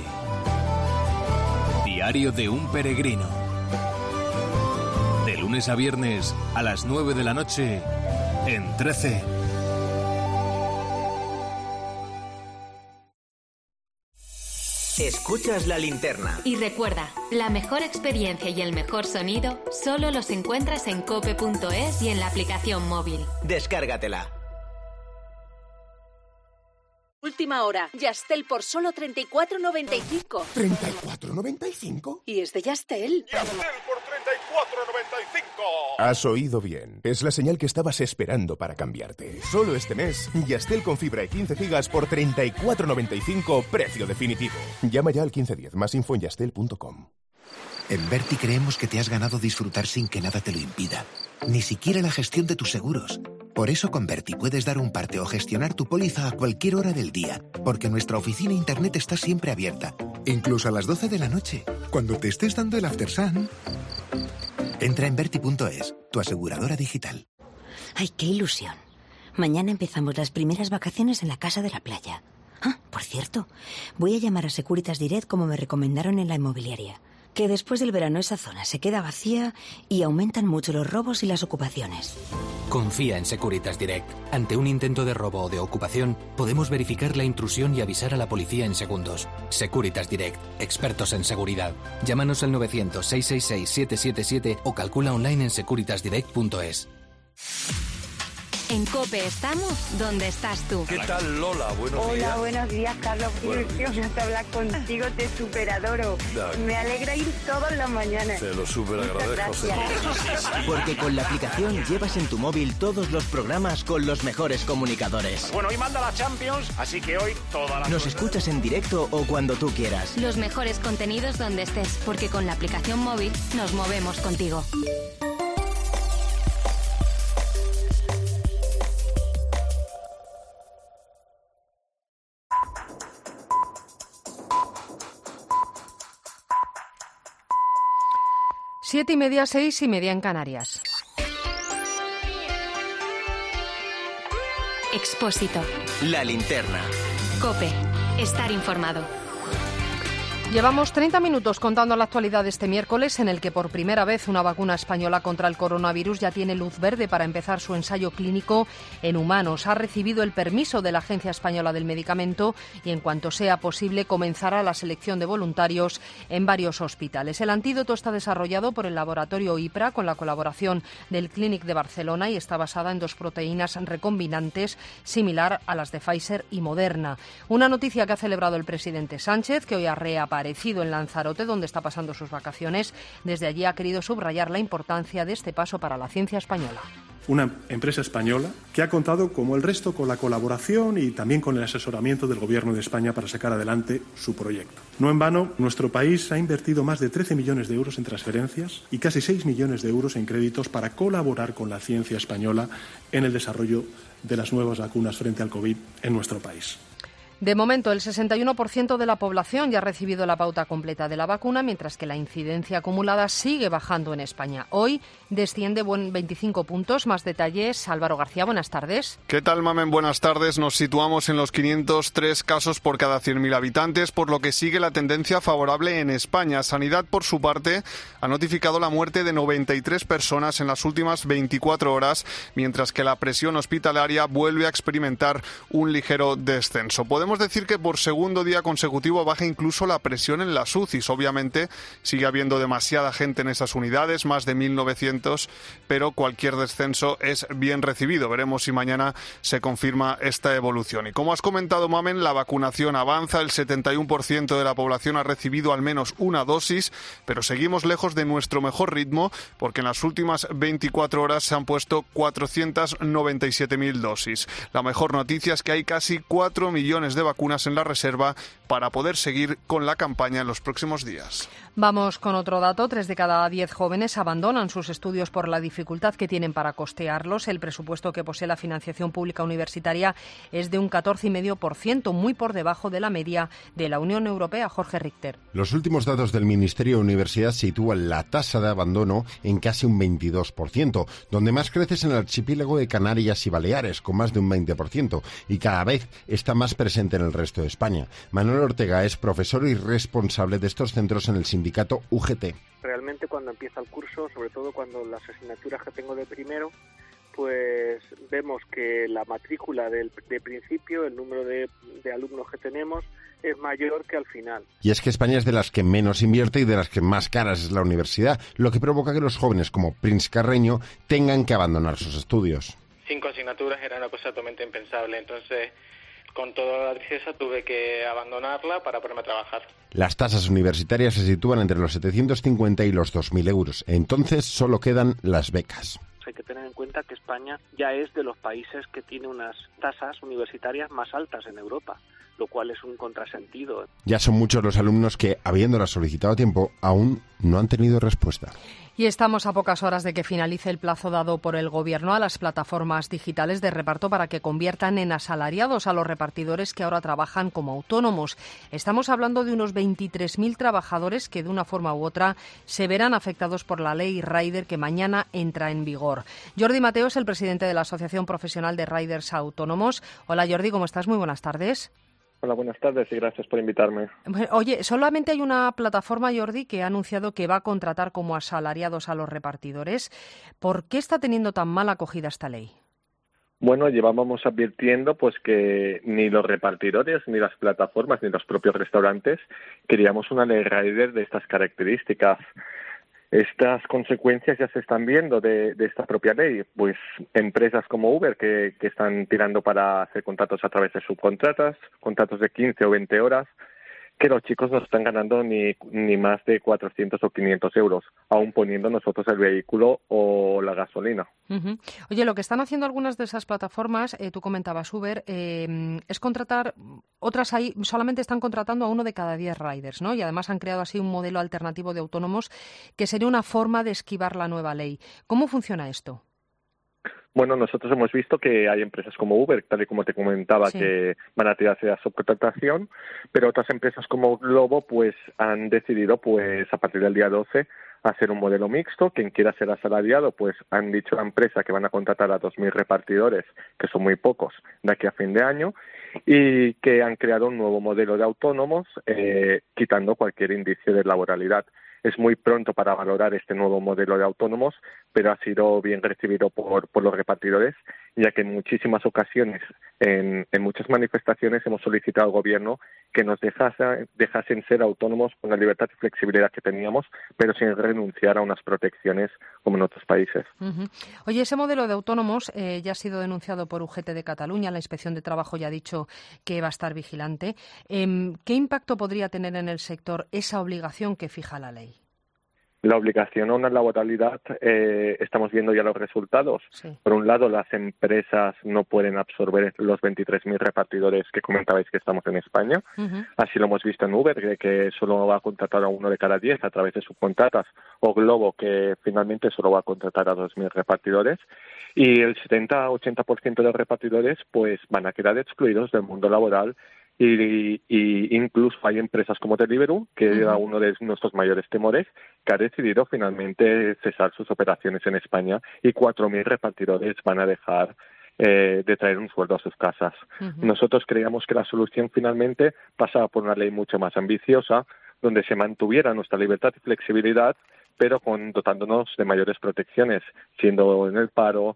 Diario de un peregrino. De lunes a viernes a las 9 de la noche en 13. Escuchas La Linterna. Y recuerda, la mejor experiencia y el mejor sonido solo los encuentras en cope.es y en la aplicación móvil. Descárgatela. Última hora. Yastel por solo 34,95. ¿34,95? Y es de Yastel. Yastel por 34,95. Has oído bien. Es la señal que estabas esperando para cambiarte. Solo este mes, Yastel con fibra y 15 gigas por 34,95, precio definitivo. Llama ya al 1510. Más info en yastel.com. En Berti creemos que te has ganado disfrutar sin que nada te lo impida. Ni siquiera la gestión de tus seguros. Por eso con Berti puedes dar un parte o gestionar tu póliza a cualquier hora del día, porque nuestra oficina e internet está siempre abierta, incluso a las 12 de la noche, cuando te estés dando el after sun. Entra en Verti.es, tu aseguradora digital. ¡Ay, qué ilusión! Mañana empezamos las primeras vacaciones en la casa de la playa. Ah, por cierto, voy a llamar a Securitas Direct como me recomendaron en la inmobiliaria. Que después del verano esa zona se queda vacía y aumentan mucho los robos y las ocupaciones. Confía en Securitas Direct. Ante un intento de robo o de ocupación, podemos verificar la intrusión y avisar a la policía en segundos. Securitas Direct, expertos en seguridad. Llámanos al 900-666-777 o calcula online en securitasdirect.es. En COPE estamos donde estás tú. ¿Qué tal, Lola? Buenos días. Hola, buenos días, Carlos. Qué ilusión me hace hablar contigo, te superadoro. Me alegra ir todas las mañanas. Te lo superagradezco. Porque con la aplicación llevas en tu móvil todos los programas con los mejores comunicadores. Bueno, hoy manda la Champions, así que hoy toda la... Nos escuchas en directo o cuando tú quieras. Los mejores contenidos donde estés, porque con la aplicación móvil nos movemos contigo. Siete y media, 6:30 en Canarias. Expósito. La linterna. COPE. Estar informado. Llevamos 30 minutos contando la actualidad de este miércoles, en el que por primera vez una vacuna española contra el coronavirus ya tiene luz verde para empezar su ensayo clínico en humanos. Ha recibido el permiso de la Agencia Española del Medicamento y en cuanto sea posible comenzará la selección de voluntarios en varios hospitales. El antídoto está desarrollado por el laboratorio IPRA con la colaboración del Clínic de Barcelona y está basada en 2 proteínas recombinantes similar a las de Pfizer y Moderna. Una noticia que ha celebrado el presidente Sánchez, que hoy ha reaparecido en Lanzarote, donde está pasando sus vacaciones. Desde allí ha querido subrayar la importancia de este paso para la ciencia española. Una empresa española que ha contado, como el resto, con la colaboración y también con el asesoramiento del Gobierno de España para sacar adelante su proyecto. No en vano, nuestro país ha invertido más de 13 millones de euros en transferencias y casi 6 millones de euros en créditos para colaborar con la ciencia española en el desarrollo de las nuevas vacunas frente al COVID en nuestro país. De momento, el 61% de la población ya ha recibido la pauta completa de la vacuna, mientras que la incidencia acumulada sigue bajando en España. Hoy desciende 25 puntos. Más detalles, Álvaro García, buenas tardes. ¿Qué tal, Mamen? Buenas tardes. Nos situamos en los 503 casos por cada 100.000 habitantes, por lo que sigue la tendencia favorable en España. Sanidad, por su parte, ha notificado la muerte de 93 personas en las últimas 24 horas, mientras que la presión hospitalaria vuelve a experimentar un ligero descenso. Podemos decir que por segundo día consecutivo baja incluso la presión en las UCIs. Obviamente sigue habiendo demasiada gente en esas unidades, más de 1.900, pero cualquier descenso es bien recibido. Veremos si mañana se confirma esta evolución. Y como has comentado, Mamen, la vacunación avanza. El 71% de la población ha recibido al menos una dosis, pero seguimos lejos de nuestro mejor ritmo, porque en las últimas 24 horas se han puesto 497.000 dosis. La mejor noticia es que hay casi 4 millones de vacunas en la reserva para poder seguir con la campaña en los próximos días. Vamos con otro dato. 3 de cada 10 jóvenes abandonan sus estudios por la dificultad que tienen para costearlos. El presupuesto que posee la financiación pública universitaria es de un 14,5%, muy por debajo de la media de la Unión Europea. Jorge Richter. Los últimos datos del Ministerio de Universidad sitúan la tasa de abandono en casi un 22%, donde más crece es en el archipiélago de Canarias y Baleares, con más de un 20%, y cada vez está más presente en el resto de España. Manuel Ortega es profesor y responsable de estos centros en el sindicato UGT. Realmente cuando empieza el curso, sobre todo cuando las asignaturas que tengo de primero, pues vemos que la matrícula de principio, el número de alumnos que tenemos, es mayor que al final. Y es que España es de las que menos invierte y de las que más caras es la universidad, lo que provoca que los jóvenes como Prince Carreño tengan que abandonar sus estudios. 5 asignaturas era una cosa totalmente impensable, entonces con toda la tristeza tuve que abandonarla para ponerme a trabajar. Las tasas universitarias se sitúan entre los 750 y los 2.000 euros. Entonces solo quedan las becas. Hay que tener en cuenta que España ya es de los países que tiene unas tasas universitarias más altas en Europa, lo cual es un contrasentido. Ya son muchos los alumnos que, habiéndolas solicitado a tiempo, aún no han tenido respuesta. Y estamos a pocas horas de que finalice el plazo dado por el Gobierno a las plataformas digitales de reparto para que conviertan en asalariados a los repartidores que ahora trabajan como autónomos. Estamos hablando de unos 23.000 trabajadores que de una forma u otra se verán afectados por la ley Rider que mañana entra en vigor. Jordi Mateo es el presidente de la Asociación Profesional de Riders Autónomos. Hola Jordi, ¿cómo estás? Muy buenas tardes. Hola, buenas tardes y gracias por invitarme. Oye, solamente hay una plataforma, Jordi, que ha anunciado que va a contratar como asalariados a los repartidores. ¿Por qué está teniendo tan mala acogida esta ley? Bueno, llevábamos advirtiendo pues que ni los repartidores, ni las plataformas, ni los propios restaurantes queríamos una ley Rider de estas características. Estas consecuencias ya se están viendo de esta propia ley, pues empresas como Uber que están tirando para hacer contratos a través de subcontratas, contratos de 15 o 20 horas, que los chicos no están ganando ni más de 400 o 500 euros, aún poniendo nosotros el vehículo o la gasolina. Uh-huh. Oye, lo que están haciendo algunas de esas plataformas, tú comentabas Uber, es contratar, otras ahí solamente están contratando a 1 de cada 10 riders, ¿no? Y además han creado así un modelo alternativo de autónomos que sería una forma de esquivar la nueva ley. ¿Cómo funciona esto? Bueno, nosotros hemos visto que hay empresas como Uber, tal y como te comentaba, sí, que van a tirarse a subcontratación, pero otras empresas como Globo pues han decidido pues a partir del día 12 hacer un modelo mixto. Quien quiera ser asalariado pues han dicho a la empresa que van a contratar a 2.000 repartidores, que son muy pocos, de aquí a fin de año, y que han creado un nuevo modelo de autónomos quitando cualquier indicio de laboralidad. Es muy pronto para valorar este nuevo modelo de autónomos, pero ha sido bien recibido por los repartidores, ya que en muchísimas ocasiones, en muchas manifestaciones, hemos solicitado al Gobierno que nos dejasen ser autónomos con la libertad y flexibilidad que teníamos, pero sin renunciar a unas protecciones como en otros países. Uh-huh. Oye, ese modelo de autónomos ya ha sido denunciado por UGT de Cataluña. La Inspección de Trabajo ya ha dicho que va a estar vigilante. ¿Qué impacto podría tener en el sector esa obligación que fija la ley? La obligación a una laboralidad, estamos viendo ya los resultados. Sí. Por un lado, las empresas no pueden absorber los 23.000 repartidores que comentabais que estamos en España. Uh-huh. Así lo hemos visto en Uber, que solo va a contratar a 1 de cada 10 a través de subcontratas, o Globo, que finalmente solo va a contratar a 2.000 repartidores. Y el 70-80% de los repartidores pues van a quedar excluidos del mundo laboral. Y incluso hay empresas como Deliveroo, que era uno de nuestros mayores temores, que ha decidido finalmente cesar sus operaciones en España y 4.000 repartidores van a dejar de traer un sueldo a sus casas. Uh-huh. Nosotros creíamos que la solución finalmente pasaba por una ley mucho más ambiciosa, donde se mantuviera nuestra libertad y flexibilidad, pero dotándonos de mayores protecciones, siendo en el paro,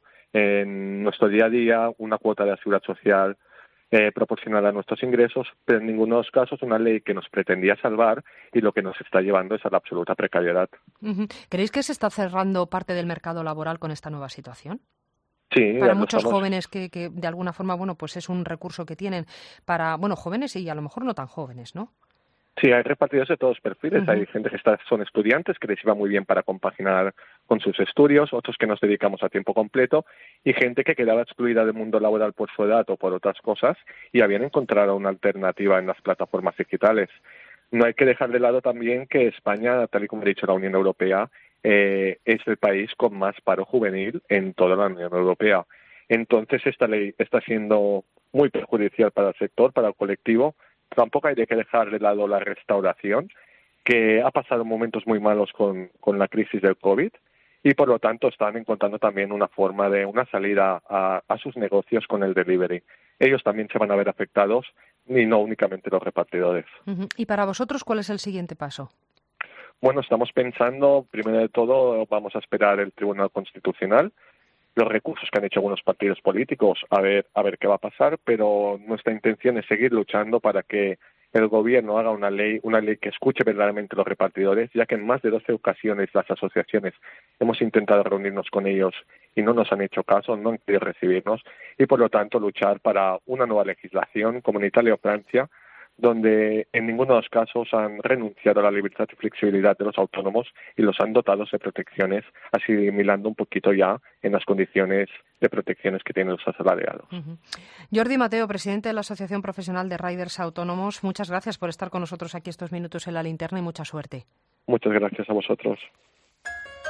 en nuestro día a día, una cuota de la seguridad social proporcional a nuestros ingresos, pero en ninguno de los casos una ley que nos pretendía salvar y lo que nos está llevando es a la absoluta precariedad. Uh-huh. ¿Creéis que se está cerrando parte del mercado laboral con esta nueva situación? Sí, para muchos jóvenes que de alguna forma, bueno, pues es un recurso que tienen para, bueno, jóvenes y a lo mejor no tan jóvenes, ¿no? Sí, hay repartidores de todos los perfiles. Uh-huh. Hay gente que son estudiantes, que les iba muy bien para compaginar con sus estudios, otros que nos dedicamos a tiempo completo, y gente que quedaba excluida del mundo laboral por su edad o por otras cosas, y habían encontrado una alternativa en las plataformas digitales. No hay que dejar de lado también que España, tal y como ha dicho la Unión Europea, es el país con más paro juvenil en toda la Unión Europea. Entonces, esta ley está siendo muy perjudicial para el sector, para el colectivo. Tampoco hay que dejar de lado la restauración, que ha pasado momentos muy malos con la crisis del COVID y, por lo tanto, están encontrando también una forma de una salida a sus negocios con el delivery. Ellos también se van a ver afectados y no únicamente los repartidores. Uh-huh. ¿Y para vosotros cuál es el siguiente paso? Bueno, estamos pensando, primero de todo, vamos a esperar el Tribunal Constitucional, los recursos que han hecho algunos partidos políticos, a ver qué va a pasar, pero nuestra intención es seguir luchando para que el Gobierno haga una ley que escuche verdaderamente a los repartidores, ya que en más de 12 ocasiones las asociaciones hemos intentado reunirnos con ellos y no nos han hecho caso, no han querido recibirnos, y por lo tanto luchar para una nueva legislación como en Italia o Francia, donde en ninguno de los casos han renunciado a la libertad y flexibilidad de los autónomos y los han dotado de protecciones, asimilando un poquito ya en las condiciones de protecciones que tienen los asalariados. Uh-huh. Jordi Mateo, presidente de la Asociación Profesional de Riders Autónomos, muchas gracias por estar con nosotros aquí estos minutos en La Linterna y mucha suerte. Muchas gracias a vosotros.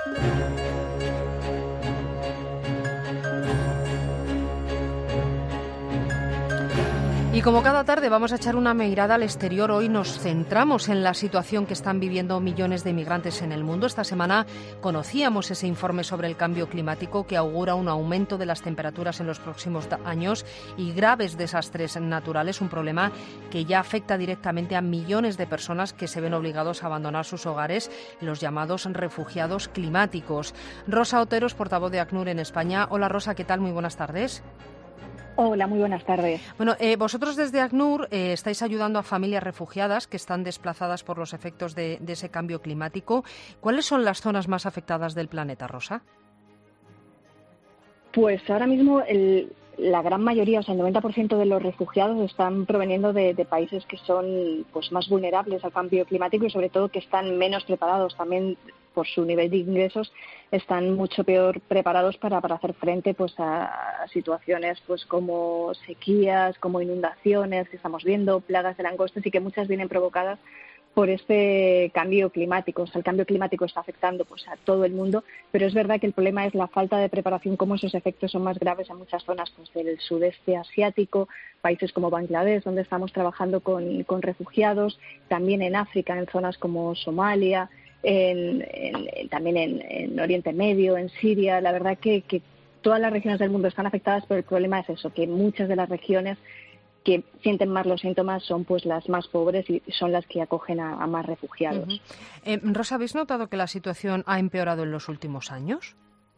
Y como cada tarde vamos a echar una mirada al exterior, hoy nos centramos en la situación que están viviendo millones de inmigrantes en el mundo. Esta semana conocíamos ese informe sobre el cambio climático que augura un aumento de las temperaturas en los próximos años y graves desastres naturales, un problema que ya afecta directamente a millones de personas que se ven obligados a abandonar sus hogares, los llamados refugiados climáticos. Rosa Oteros, portavoz de ACNUR en España. Hola Rosa, ¿qué tal? Muy buenas tardes. Hola, muy buenas tardes. Bueno, vosotros desde ACNUR estáis ayudando a familias refugiadas que están desplazadas por los efectos de ese cambio climático. ¿Cuáles son las zonas más afectadas del planeta, Rosa? Pues ahora mismo la gran mayoría, o sea, el 90% de los refugiados están proveniendo de países que son pues más vulnerables al cambio climático y sobre todo que están menos preparados también por su nivel de ingresos, están mucho peor preparados para hacer frente pues a situaciones pues como sequías, como inundaciones que estamos viendo, plagas de langostas y que muchas vienen provocadas por este cambio climático. O sea, el cambio climático está afectando pues a todo el mundo, pero es verdad que el problema es la falta de preparación, cómo esos efectos son más graves en muchas zonas pues del sudeste asiático, países como Bangladesh, donde estamos trabajando con refugiados, también en África, en zonas como Somalia, también en Oriente Medio, en Siria. La verdad que todas las regiones del mundo están afectadas, pero el problema es eso, que muchas de las regiones que sienten más los síntomas son pues las más pobres y son las que acogen a más refugiados. Rosa, ¿habéis notado que la situación ha empeorado en los últimos años?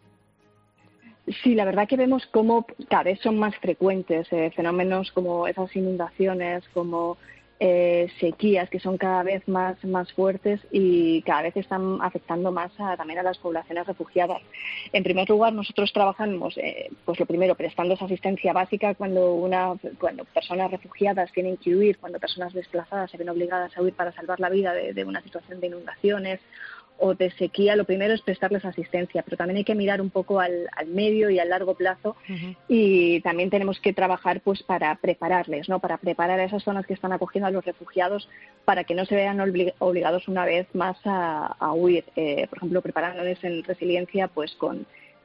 Sí, la verdad que vemos cómo cada vez son más frecuentes fenómenos como esas inundaciones, como sequías que son cada vez más fuertes y cada vez están afectando más también a las poblaciones refugiadas. En primer lugar, nosotros trabajamos, pues lo primero, prestando esa asistencia básica cuando personas refugiadas tienen que huir, cuando personas desplazadas se ven obligadas a huir para salvar la vida de una situación de inundaciones o de sequía. Lo primero es prestarles asistencia, pero también hay que mirar un poco al medio y al largo plazo y también tenemos que trabajar pues para prepararles, ¿no? Para preparar a esas zonas que están acogiendo a los refugiados para que no se vean obligados una vez más a huir. Por ejemplo, preparándoles en resiliencia pues con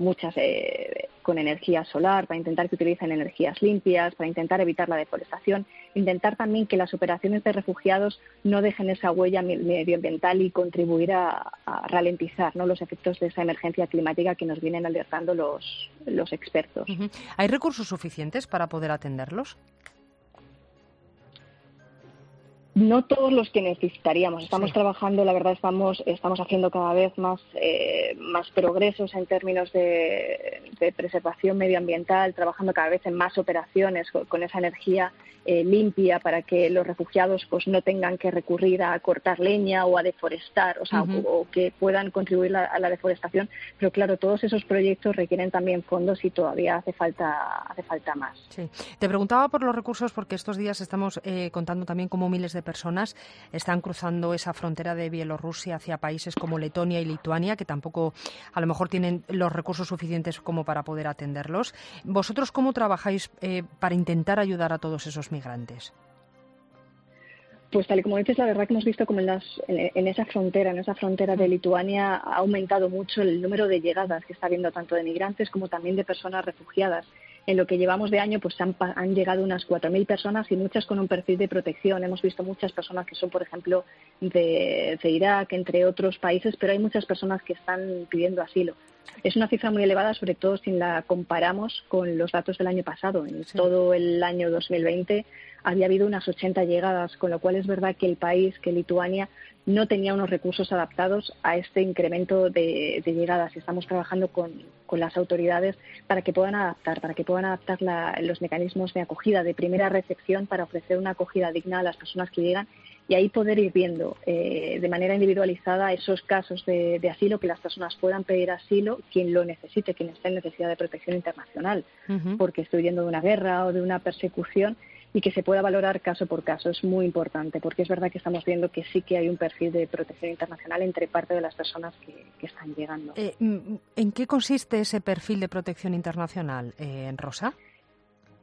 energía solar, para intentar que utilicen energías limpias, para intentar evitar la deforestación, intentar también que las operaciones de refugiados no dejen esa huella medioambiental y contribuir a ralentizar, ¿no?, los efectos de esa emergencia climática que nos vienen alertando los expertos. ¿Hay recursos suficientes para poder atenderlos? No todos los que necesitaríamos. Estamos trabajando, la verdad, estamos haciendo cada vez más progresos en términos de preservación medioambiental, trabajando cada vez en más operaciones con esa energía limpia para que los refugiados pues no tengan que recurrir a cortar leña o a deforestar, o que puedan contribuir a la deforestación. Pero claro, todos esos proyectos requieren también fondos y todavía hace falta más. Sí. Te preguntaba por los recursos porque estos días estamos contando también cómo miles de personas están cruzando esa frontera de Bielorrusia hacia países como Letonia y Lituania, que tampoco a lo mejor tienen los recursos suficientes como para poder atenderlos. ¿Vosotros cómo trabajáis para intentar ayudar a todos esos migrantes? Pues tal y como dices, la verdad que hemos visto como en esa frontera de Lituania ha aumentado mucho el número de llegadas que está habiendo tanto de migrantes como también de personas refugiadas. En lo que llevamos de año pues han llegado unas 4.000 personas y muchas con un perfil de protección. Hemos visto muchas personas que son, por ejemplo, de Irak, entre otros países, pero hay muchas personas que están pidiendo asilo. Es una cifra muy elevada, sobre todo si la comparamos con los datos del año pasado. En todo el año 2020 había habido unas 80 llegadas, con lo cual es verdad que el país, que Lituania, no tenía unos recursos adaptados a este incremento de llegadas. Estamos trabajando con las autoridades para que puedan adaptar los mecanismos de acogida, de primera recepción, para ofrecer una acogida digna a las personas que llegan y ahí poder ir viendo de manera individualizada esos casos de asilo, que las personas puedan pedir asilo, quien lo necesite, quien esté en necesidad de protección internacional, porque esté huyendo de una guerra o de una persecución, y que se pueda valorar caso por caso. Es muy importante, porque es verdad que estamos viendo que sí que hay un perfil de protección internacional entre parte de las personas que están llegando. ¿En qué consiste ese perfil de protección internacional, Rosa?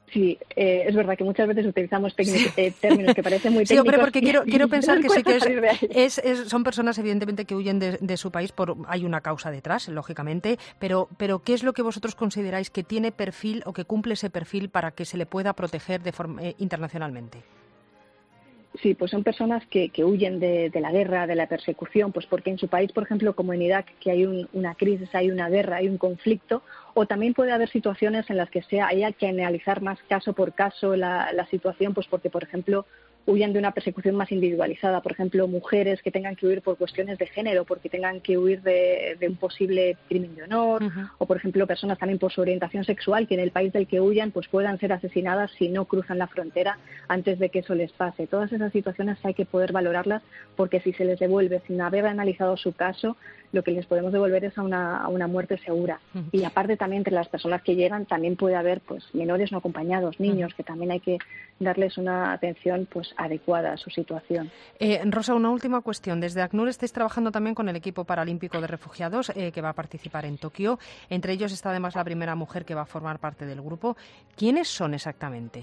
Sí, es verdad que muchas veces utilizamos términos que parecen muy técnicos. Sí, hombre, porque quiero pensar que sí que son personas evidentemente que huyen de su país, hay una causa detrás, lógicamente, pero ¿qué es lo que vosotros consideráis que tiene perfil o que cumple ese perfil para que se le pueda proteger internacionalmente? Sí, pues son personas que huyen de la guerra, de la persecución, pues porque en su país, por ejemplo, como en Irak, que hay una crisis, hay una guerra, hay un conflicto, o también puede haber situaciones en las que haya que analizar más caso por caso la situación, pues porque, por ejemplo, huyen de una persecución más individualizada, por ejemplo, mujeres que tengan que huir por cuestiones de género, porque tengan que huir de un posible crimen de honor, o, por ejemplo, personas también por su orientación sexual, que en el país del que huyan pues puedan ser asesinadas si no cruzan la frontera antes de que eso les pase. Todas esas situaciones hay que poder valorarlas, porque si se les devuelve sin haber analizado su caso, lo que les podemos devolver es a una muerte segura. Y aparte también entre las personas que llegan también puede haber pues menores no acompañados, niños, que también hay que darles una atención pues adecuada a su situación. Rosa, una última cuestión. Desde ACNUR estáis trabajando también con el equipo paralímpico de refugiados que va a participar en Tokio. Entre ellos está además la primera mujer que va a formar parte del grupo. ¿Quiénes son exactamente?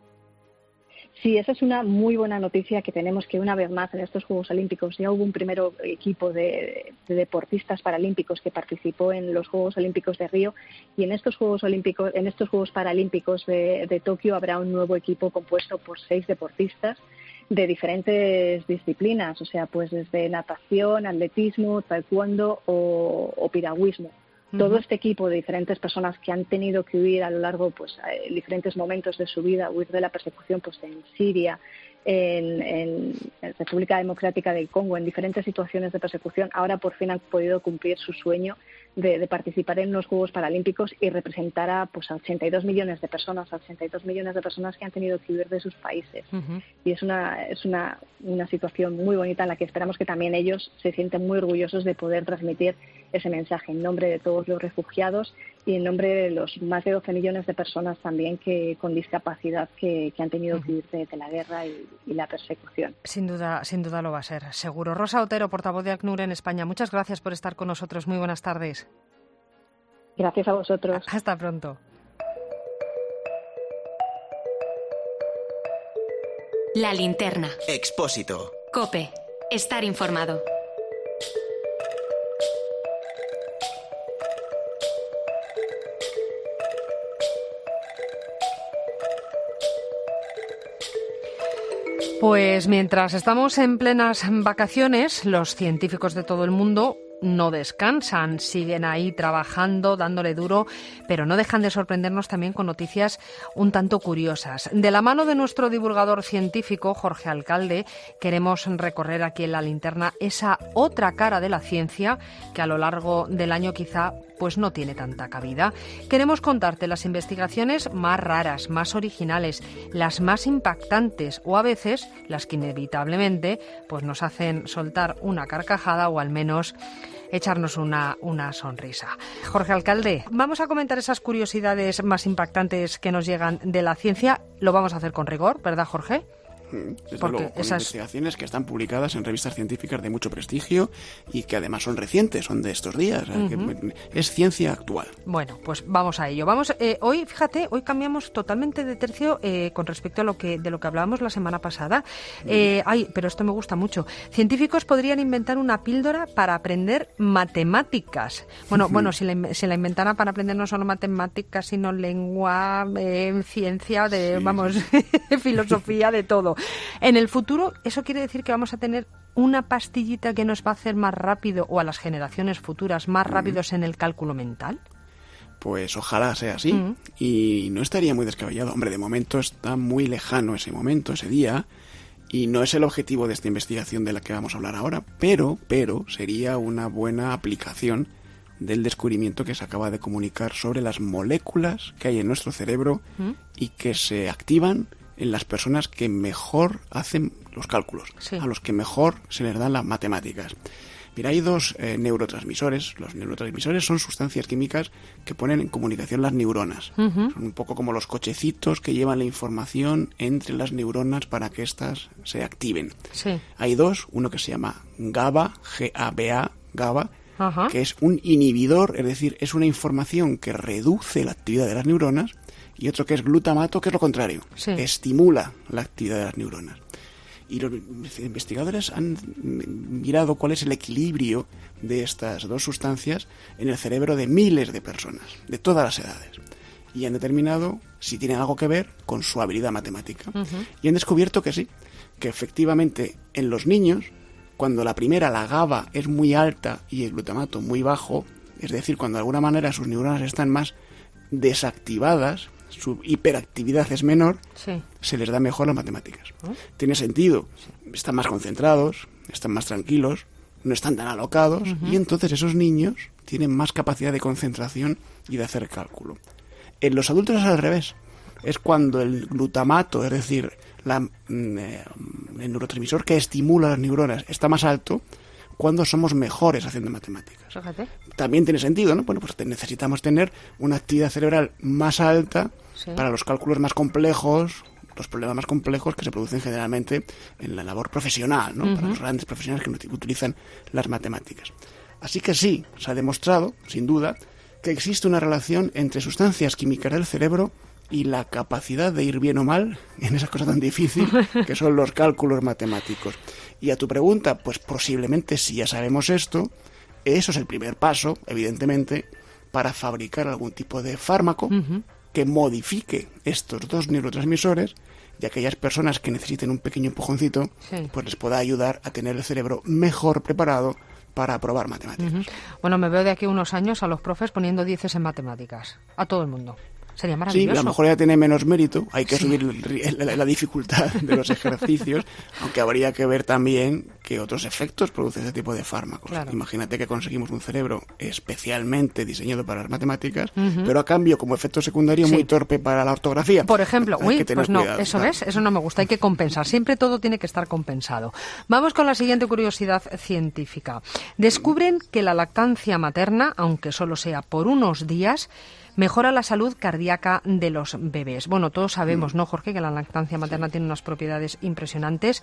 Sí, esa es una muy buena noticia que tenemos, que una vez más en estos Juegos Olímpicos ya hubo un primer equipo de deportistas paralímpicos que participó en los Juegos Olímpicos de Río, y en estos Juegos Paralímpicos de Tokio habrá un nuevo equipo compuesto por 6 deportistas de diferentes disciplinas, o sea, pues desde natación, atletismo, taekwondo o piragüismo. Todo este equipo de diferentes personas que han tenido que huir a lo largo, pues, diferentes momentos de su vida, huir de la persecución, pues, en Siria, en República Democrática del Congo, en diferentes situaciones de persecución, ahora por fin han podido cumplir su sueño de participar en los Juegos Paralímpicos y representar a 82 millones de personas, que han tenido que huir de sus países. Y es una situación muy bonita en la que esperamos que también ellos se sienten muy orgullosos de poder transmitir ese mensaje en nombre de todos los refugiados y en nombre de los más de 12 millones de personas también con discapacidad que han tenido que huir de la guerra y la persecución. Sin duda lo va a ser, seguro. Rosa Otero, portavoz de ACNUR en España, muchas gracias por estar con nosotros. Muy buenas tardes. Gracias a vosotros. Hasta pronto. La linterna. Expósito. COPE. Estar informado. Pues mientras estamos en plenas vacaciones, los científicos de todo el mundo no descansan, siguen ahí trabajando, dándole duro, pero no dejan de sorprendernos también con noticias un tanto curiosas. De la mano de nuestro divulgador científico, Jorge Alcalde, queremos recorrer aquí en La Linterna esa otra cara de la ciencia que a lo largo del año quizá pues no tiene tanta cabida. Queremos contarte las investigaciones más raras, más originales, las más impactantes o a veces las que inevitablemente pues nos hacen soltar una carcajada o al menos echarnos una sonrisa. Jorge Alcalde, vamos a comentar esas curiosidades más impactantes que nos llegan de la ciencia. Lo vamos a hacer con rigor, ¿verdad, Jorge? Desde luego, con investigaciones que están publicadas en revistas científicas de mucho prestigio y que además son recientes, son de estos días. Que es ciencia actual. Bueno, pues vamos a ello. Hoy, fíjate, hoy cambiamos totalmente de tercio con respecto a de lo que hablábamos la semana pasada. Pero esto me gusta mucho. Científicos podrían inventar una píldora para aprender matemáticas. Bueno, si la inventaran para aprender no solo matemáticas, sino lengua, ciencia, filosofía, de todo. En el futuro, ¿eso quiere decir que vamos a tener una pastillita que nos va a hacer más rápido, o a las generaciones futuras, más rápidos en el cálculo mental? Pues ojalá sea así. Y no estaría muy descabellado. Hombre, de momento está muy lejano ese momento, ese día, y no es el objetivo de esta investigación de la que vamos a hablar ahora, pero sería una buena aplicación del descubrimiento que se acaba de comunicar sobre las moléculas que hay en nuestro cerebro y que se activan en las personas que mejor hacen los cálculos, a los que mejor se les dan las matemáticas. Mira, hay dos neurotransmisores. Los neurotransmisores son sustancias químicas que ponen en comunicación las neuronas. Son un poco como los cochecitos que llevan la información entre las neuronas para que éstas se activen. Hay dos, uno que se llama GABA, GABA, que es un inhibidor, es decir, es una información que reduce la actividad de las neuronas, y otro que es glutamato, que es lo contrario. Sí. Estimula la actividad de las neuronas. Y los investigadores han mirado cuál es el equilibrio de estas dos sustancias en el cerebro de miles de personas, de todas las edades. Y han determinado si tienen algo que ver con su habilidad matemática. Y han descubierto que sí, que efectivamente en los niños, cuando la GABA es muy alta y el glutamato muy bajo, es decir, cuando de alguna manera sus neuronas están más desactivadas, su hiperactividad es menor, sí, se les da mejor las matemáticas. Tiene sentido, están más concentrados, están más tranquilos, no están tan alocados, y entonces esos niños tienen más capacidad de concentración y de hacer cálculo. En los adultos es al revés, es cuando el glutamato, es decir, el neurotransmisor que estimula las neuronas está más alto, cuando somos mejores haciendo matemáticas. Fíjate. También tiene sentido, ¿no? Bueno, pues necesitamos tener una actividad cerebral más alta, sí, para los cálculos más complejos, los problemas más complejos que se producen generalmente en la labor profesional, ¿no? Para los grandes profesionales que utilizan las matemáticas. Así que sí, se ha demostrado, sin duda, que existe una relación entre sustancias químicas del cerebro y la capacidad de ir bien o mal en esa cosa tan difícil que son los cálculos matemáticos. Y a tu pregunta, pues posiblemente si ya sabemos esto, eso es el primer paso, evidentemente, para fabricar algún tipo de fármaco que modifique estos dos neurotransmisores, y aquellas personas que necesiten un pequeño empujoncito, sí, pues les pueda ayudar a tener el cerebro mejor preparado para aprobar matemáticas. Bueno, me veo de aquí a unos años a los profes poniendo 10 en matemáticas, a todo el mundo. Sería maravilloso. Sí, a lo mejor ya tiene menos mérito, hay que subir la dificultad de los ejercicios, aunque habría que ver también qué otros efectos produce ese tipo de fármacos. Claro. Imagínate que conseguimos un cerebro especialmente diseñado para las matemáticas, pero a cambio como efecto secundario, sí, muy torpe para la ortografía. Por ejemplo, pues no, cuidado, eso, claro, ¿ves? Eso no me gusta, hay que compensar, siempre todo tiene que estar compensado. Vamos con la siguiente curiosidad científica. Descubren que la lactancia materna, aunque solo sea por unos días, mejora la salud cardíaca de los bebés. Bueno, todos sabemos, ¿no, Jorge?, que la lactancia materna tiene unas propiedades impresionantes,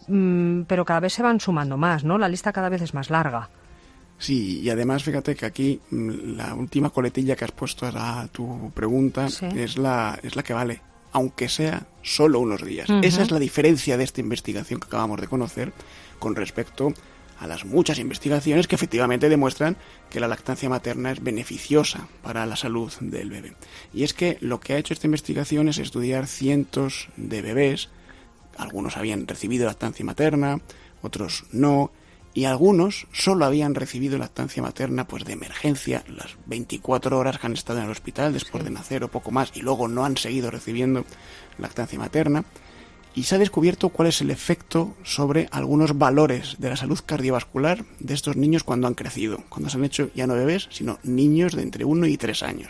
pero cada vez se van sumando más, ¿no? La lista cada vez es más larga. Sí, y además fíjate que aquí la última coletilla que has puesto a tu pregunta, sí, es la que vale, aunque sea solo unos días. Esa es la diferencia de esta investigación que acabamos de conocer con respecto a las muchas investigaciones que efectivamente demuestran que la lactancia materna es beneficiosa para la salud del bebé. Y es que lo que ha hecho esta investigación es estudiar cientos de bebés, algunos habían recibido lactancia materna, otros no, y algunos solo habían recibido lactancia materna pues de emergencia, las 24 horas que han estado en el hospital después, sí, de nacer o poco más, y luego no han seguido recibiendo lactancia materna. Y se ha descubierto cuál es el efecto sobre algunos valores de la salud cardiovascular de estos niños cuando han crecido, cuando se han hecho ya no bebés, sino niños de entre 1 y 3 años.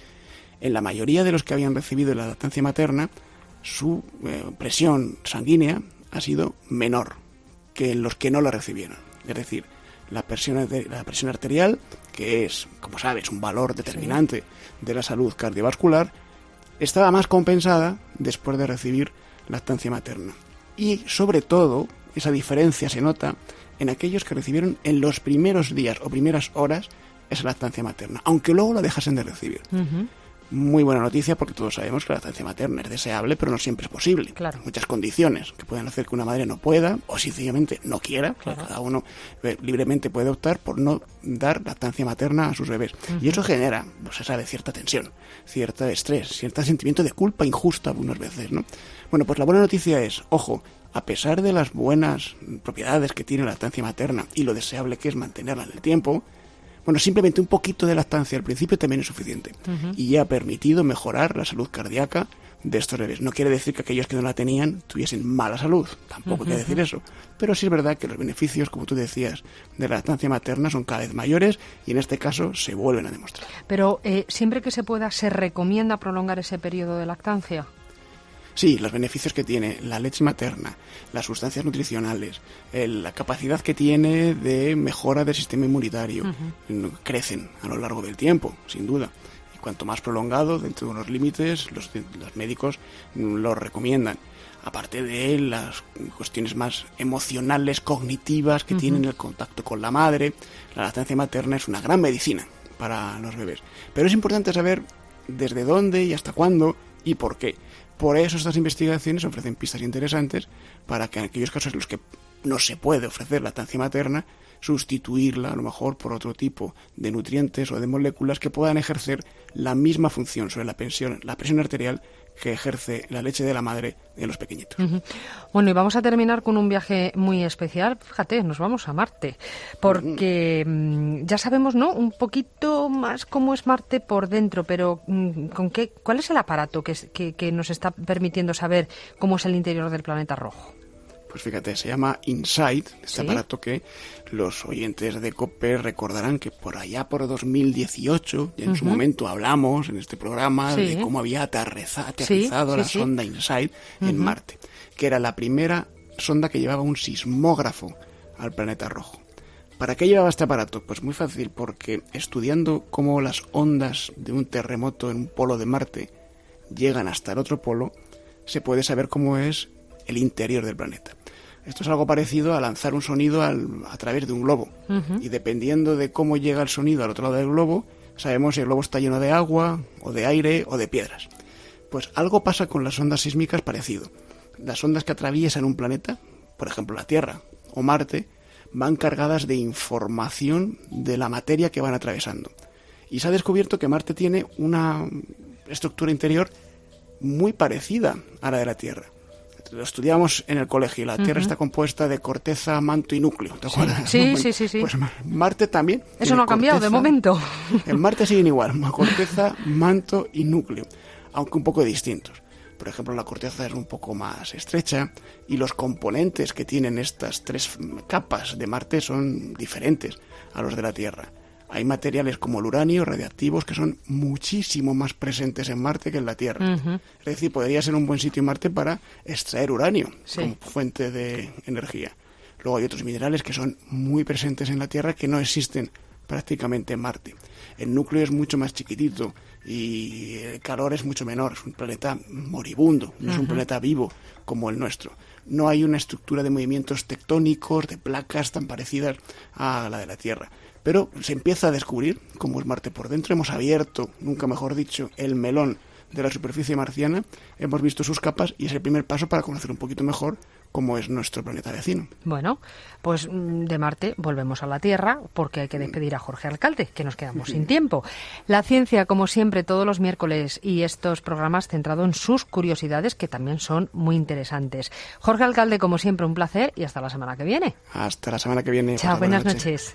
En la mayoría de los que habían recibido la lactancia materna, su presión sanguínea ha sido menor que en los que no la recibieron. Es decir, la presión arterial, que es, como sabes, un valor determinante, sí, de la salud cardiovascular, estaba más compensada después de recibir lactancia materna. Y sobre todo, esa diferencia se nota en aquellos que recibieron en los primeros días o primeras horas esa lactancia materna, aunque luego la dejasen de recibir. Muy buena noticia, porque todos sabemos que la lactancia materna es deseable, pero no siempre es posible. Claro. Muchas condiciones que pueden hacer que una madre no pueda o sencillamente no quiera. Claro. Cada uno libremente puede optar por no dar lactancia materna a sus bebés. Y eso genera, pues se sabe, cierta tensión, cierto estrés, cierto sentimiento de culpa injusta algunas veces, ¿no? Bueno, pues la buena noticia es, ojo, a pesar de las buenas propiedades que tiene la lactancia materna y lo deseable que es mantenerla en el tiempo, bueno, simplemente un poquito de lactancia al principio también es suficiente. Y ya ha permitido mejorar la salud cardíaca de estos bebés. No quiere decir que aquellos que no la tenían tuviesen mala salud, tampoco quiere decir eso. Pero sí es verdad que los beneficios, como tú decías, de la lactancia materna son cada vez mayores y en este caso se vuelven a demostrar. Pero siempre que se pueda, ¿se recomienda prolongar ese periodo de lactancia? Sí, los beneficios que tiene la leche materna, las sustancias nutricionales, la capacidad que tiene de mejora del sistema inmunitario, crecen a lo largo del tiempo, sin duda. Y cuanto más prolongado, dentro de unos límites, los médicos lo recomiendan. Aparte de las cuestiones más emocionales, cognitivas que tienen el contacto con la madre, la lactancia materna es una gran medicina para los bebés. Pero es importante saber desde dónde y hasta cuándo y por qué. Por eso estas investigaciones ofrecen pistas interesantes para que en aquellos casos en los que no se puede ofrecer lactancia materna, sustituirla a lo mejor por otro tipo de nutrientes o de moléculas que puedan ejercer la misma función sobre la presión arterial que ejerce la leche de la madre en los pequeñitos. Bueno, y vamos a terminar con un viaje muy especial. Fíjate, nos vamos a Marte, porque ya sabemos, ¿no?, un poquito más cómo es Marte por dentro, pero ¿cuál es el aparato que nos está permitiendo saber cómo es el interior del planeta rojo? Pues fíjate, se llama InSight, este aparato que los oyentes de COPE recordarán que por allá por 2018, ya en su momento hablamos en este programa de cómo había aterrizado la sonda InSight en Marte, que era la primera sonda que llevaba un sismógrafo al planeta rojo. ¿Para qué llevaba este aparato? Pues muy fácil, porque estudiando cómo las ondas de un terremoto en un polo de Marte llegan hasta el otro polo, se puede saber cómo es el interior del planeta. Esto es algo parecido a lanzar un sonido a través de un globo. Y dependiendo de cómo llega el sonido al otro lado del globo, sabemos si el globo está lleno de agua, o de aire, o de piedras. Pues algo pasa con las ondas sísmicas parecido. Las ondas que atraviesan un planeta, por ejemplo la Tierra o Marte, van cargadas de información de la materia que van atravesando. Y se ha descubierto que Marte tiene una estructura interior muy parecida a la de la Tierra. Lo estudiamos en el colegio. La Tierra está compuesta de corteza, manto y núcleo. ¿Te acuerdas? Sí. Pues Marte también. Eso no ha cambiado de momento. En Marte siguen igual. Corteza, manto y núcleo, aunque un poco distintos. Por ejemplo, la corteza es un poco más estrecha y los componentes que tienen estas 3 capas de Marte son diferentes a los de la Tierra. Hay materiales como el uranio, radiactivos, que son muchísimo más presentes en Marte que en la Tierra. Es decir, podría ser un buen sitio en Marte para extraer uranio como fuente de energía. Luego hay otros minerales que son muy presentes en la Tierra que no existen prácticamente en Marte. El núcleo es mucho más chiquitito y el calor es mucho menor. Es un planeta moribundo, no es un planeta vivo como el nuestro. No hay una estructura de movimientos tectónicos, de placas tan parecidas a la de la Tierra. Pero se empieza a descubrir cómo es Marte por dentro. Hemos abierto, nunca mejor dicho, el melón de la superficie marciana. Hemos visto sus capas y es el primer paso para conocer un poquito mejor cómo es nuestro planeta vecino. Bueno, pues de Marte volvemos a la Tierra porque hay que despedir a Jorge Alcalde, que nos quedamos sin tiempo. La ciencia, como siempre, todos los miércoles y estos programas centrados en sus curiosidades, que también son muy interesantes. Jorge Alcalde, como siempre, un placer y hasta la semana que viene. Hasta la semana que viene. Chao, buenas noches.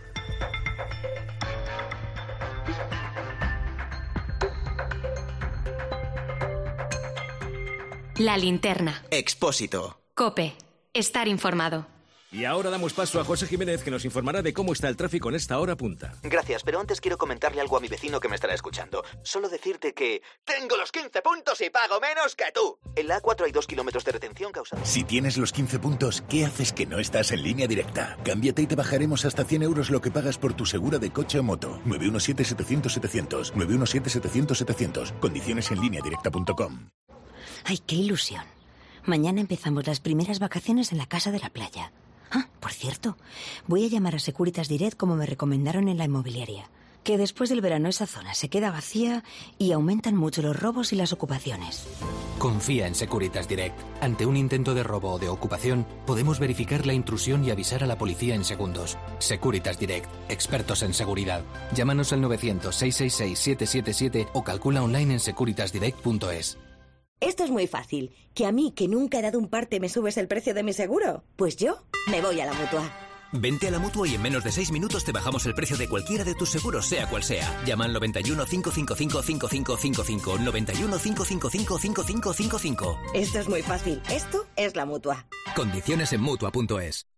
La linterna. Expósito. COPE. Estar informado. Y ahora damos paso a José Jiménez, que nos informará de cómo está el tráfico en esta hora punta. Gracias, pero antes quiero comentarle algo a mi vecino que me estará escuchando. Solo decirte que tengo los 15 puntos y pago menos que tú. En la A4 hay 2 kilómetros de retención causada. Si tienes los 15 puntos, ¿qué haces que no estás en Línea Directa? Cámbiate y te bajaremos hasta 100 euros lo que pagas por tu segura de coche o moto. 917-700-700. 917-700-700. Condiciones en lineadirecta.com. ¡Ay, qué ilusión! Mañana empezamos las primeras vacaciones en la casa de la playa. Ah, por cierto, voy a llamar a Securitas Direct como me recomendaron en la inmobiliaria. Que después del verano esa zona se queda vacía y aumentan mucho los robos y las ocupaciones. Confía en Securitas Direct. Ante un intento de robo o de ocupación, podemos verificar la intrusión y avisar a la policía en segundos. Securitas Direct, expertos en seguridad. Llámanos al 900-666-777 o calcula online en securitasdirect.es. Esto es muy fácil. ¿Que a mí, que nunca he dado un parte, me subes el precio de mi seguro? Pues yo me voy a la Mutua. Vente a la Mutua y en menos de 6 minutos te bajamos el precio de cualquiera de tus seguros, sea cual sea. Llama al 91 555 5555. 91 555 5555. Esto es muy fácil. Esto es la Mutua. Condiciones en Mutua.es.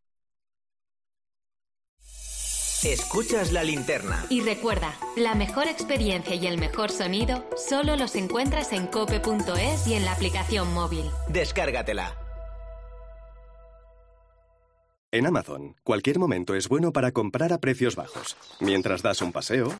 Escuchas la linterna. Y recuerda, la mejor experiencia y el mejor sonido solo los encuentras en cope.es y en la aplicación móvil. Descárgatela. En Amazon, cualquier momento es bueno para comprar a precios bajos. Mientras das un paseo,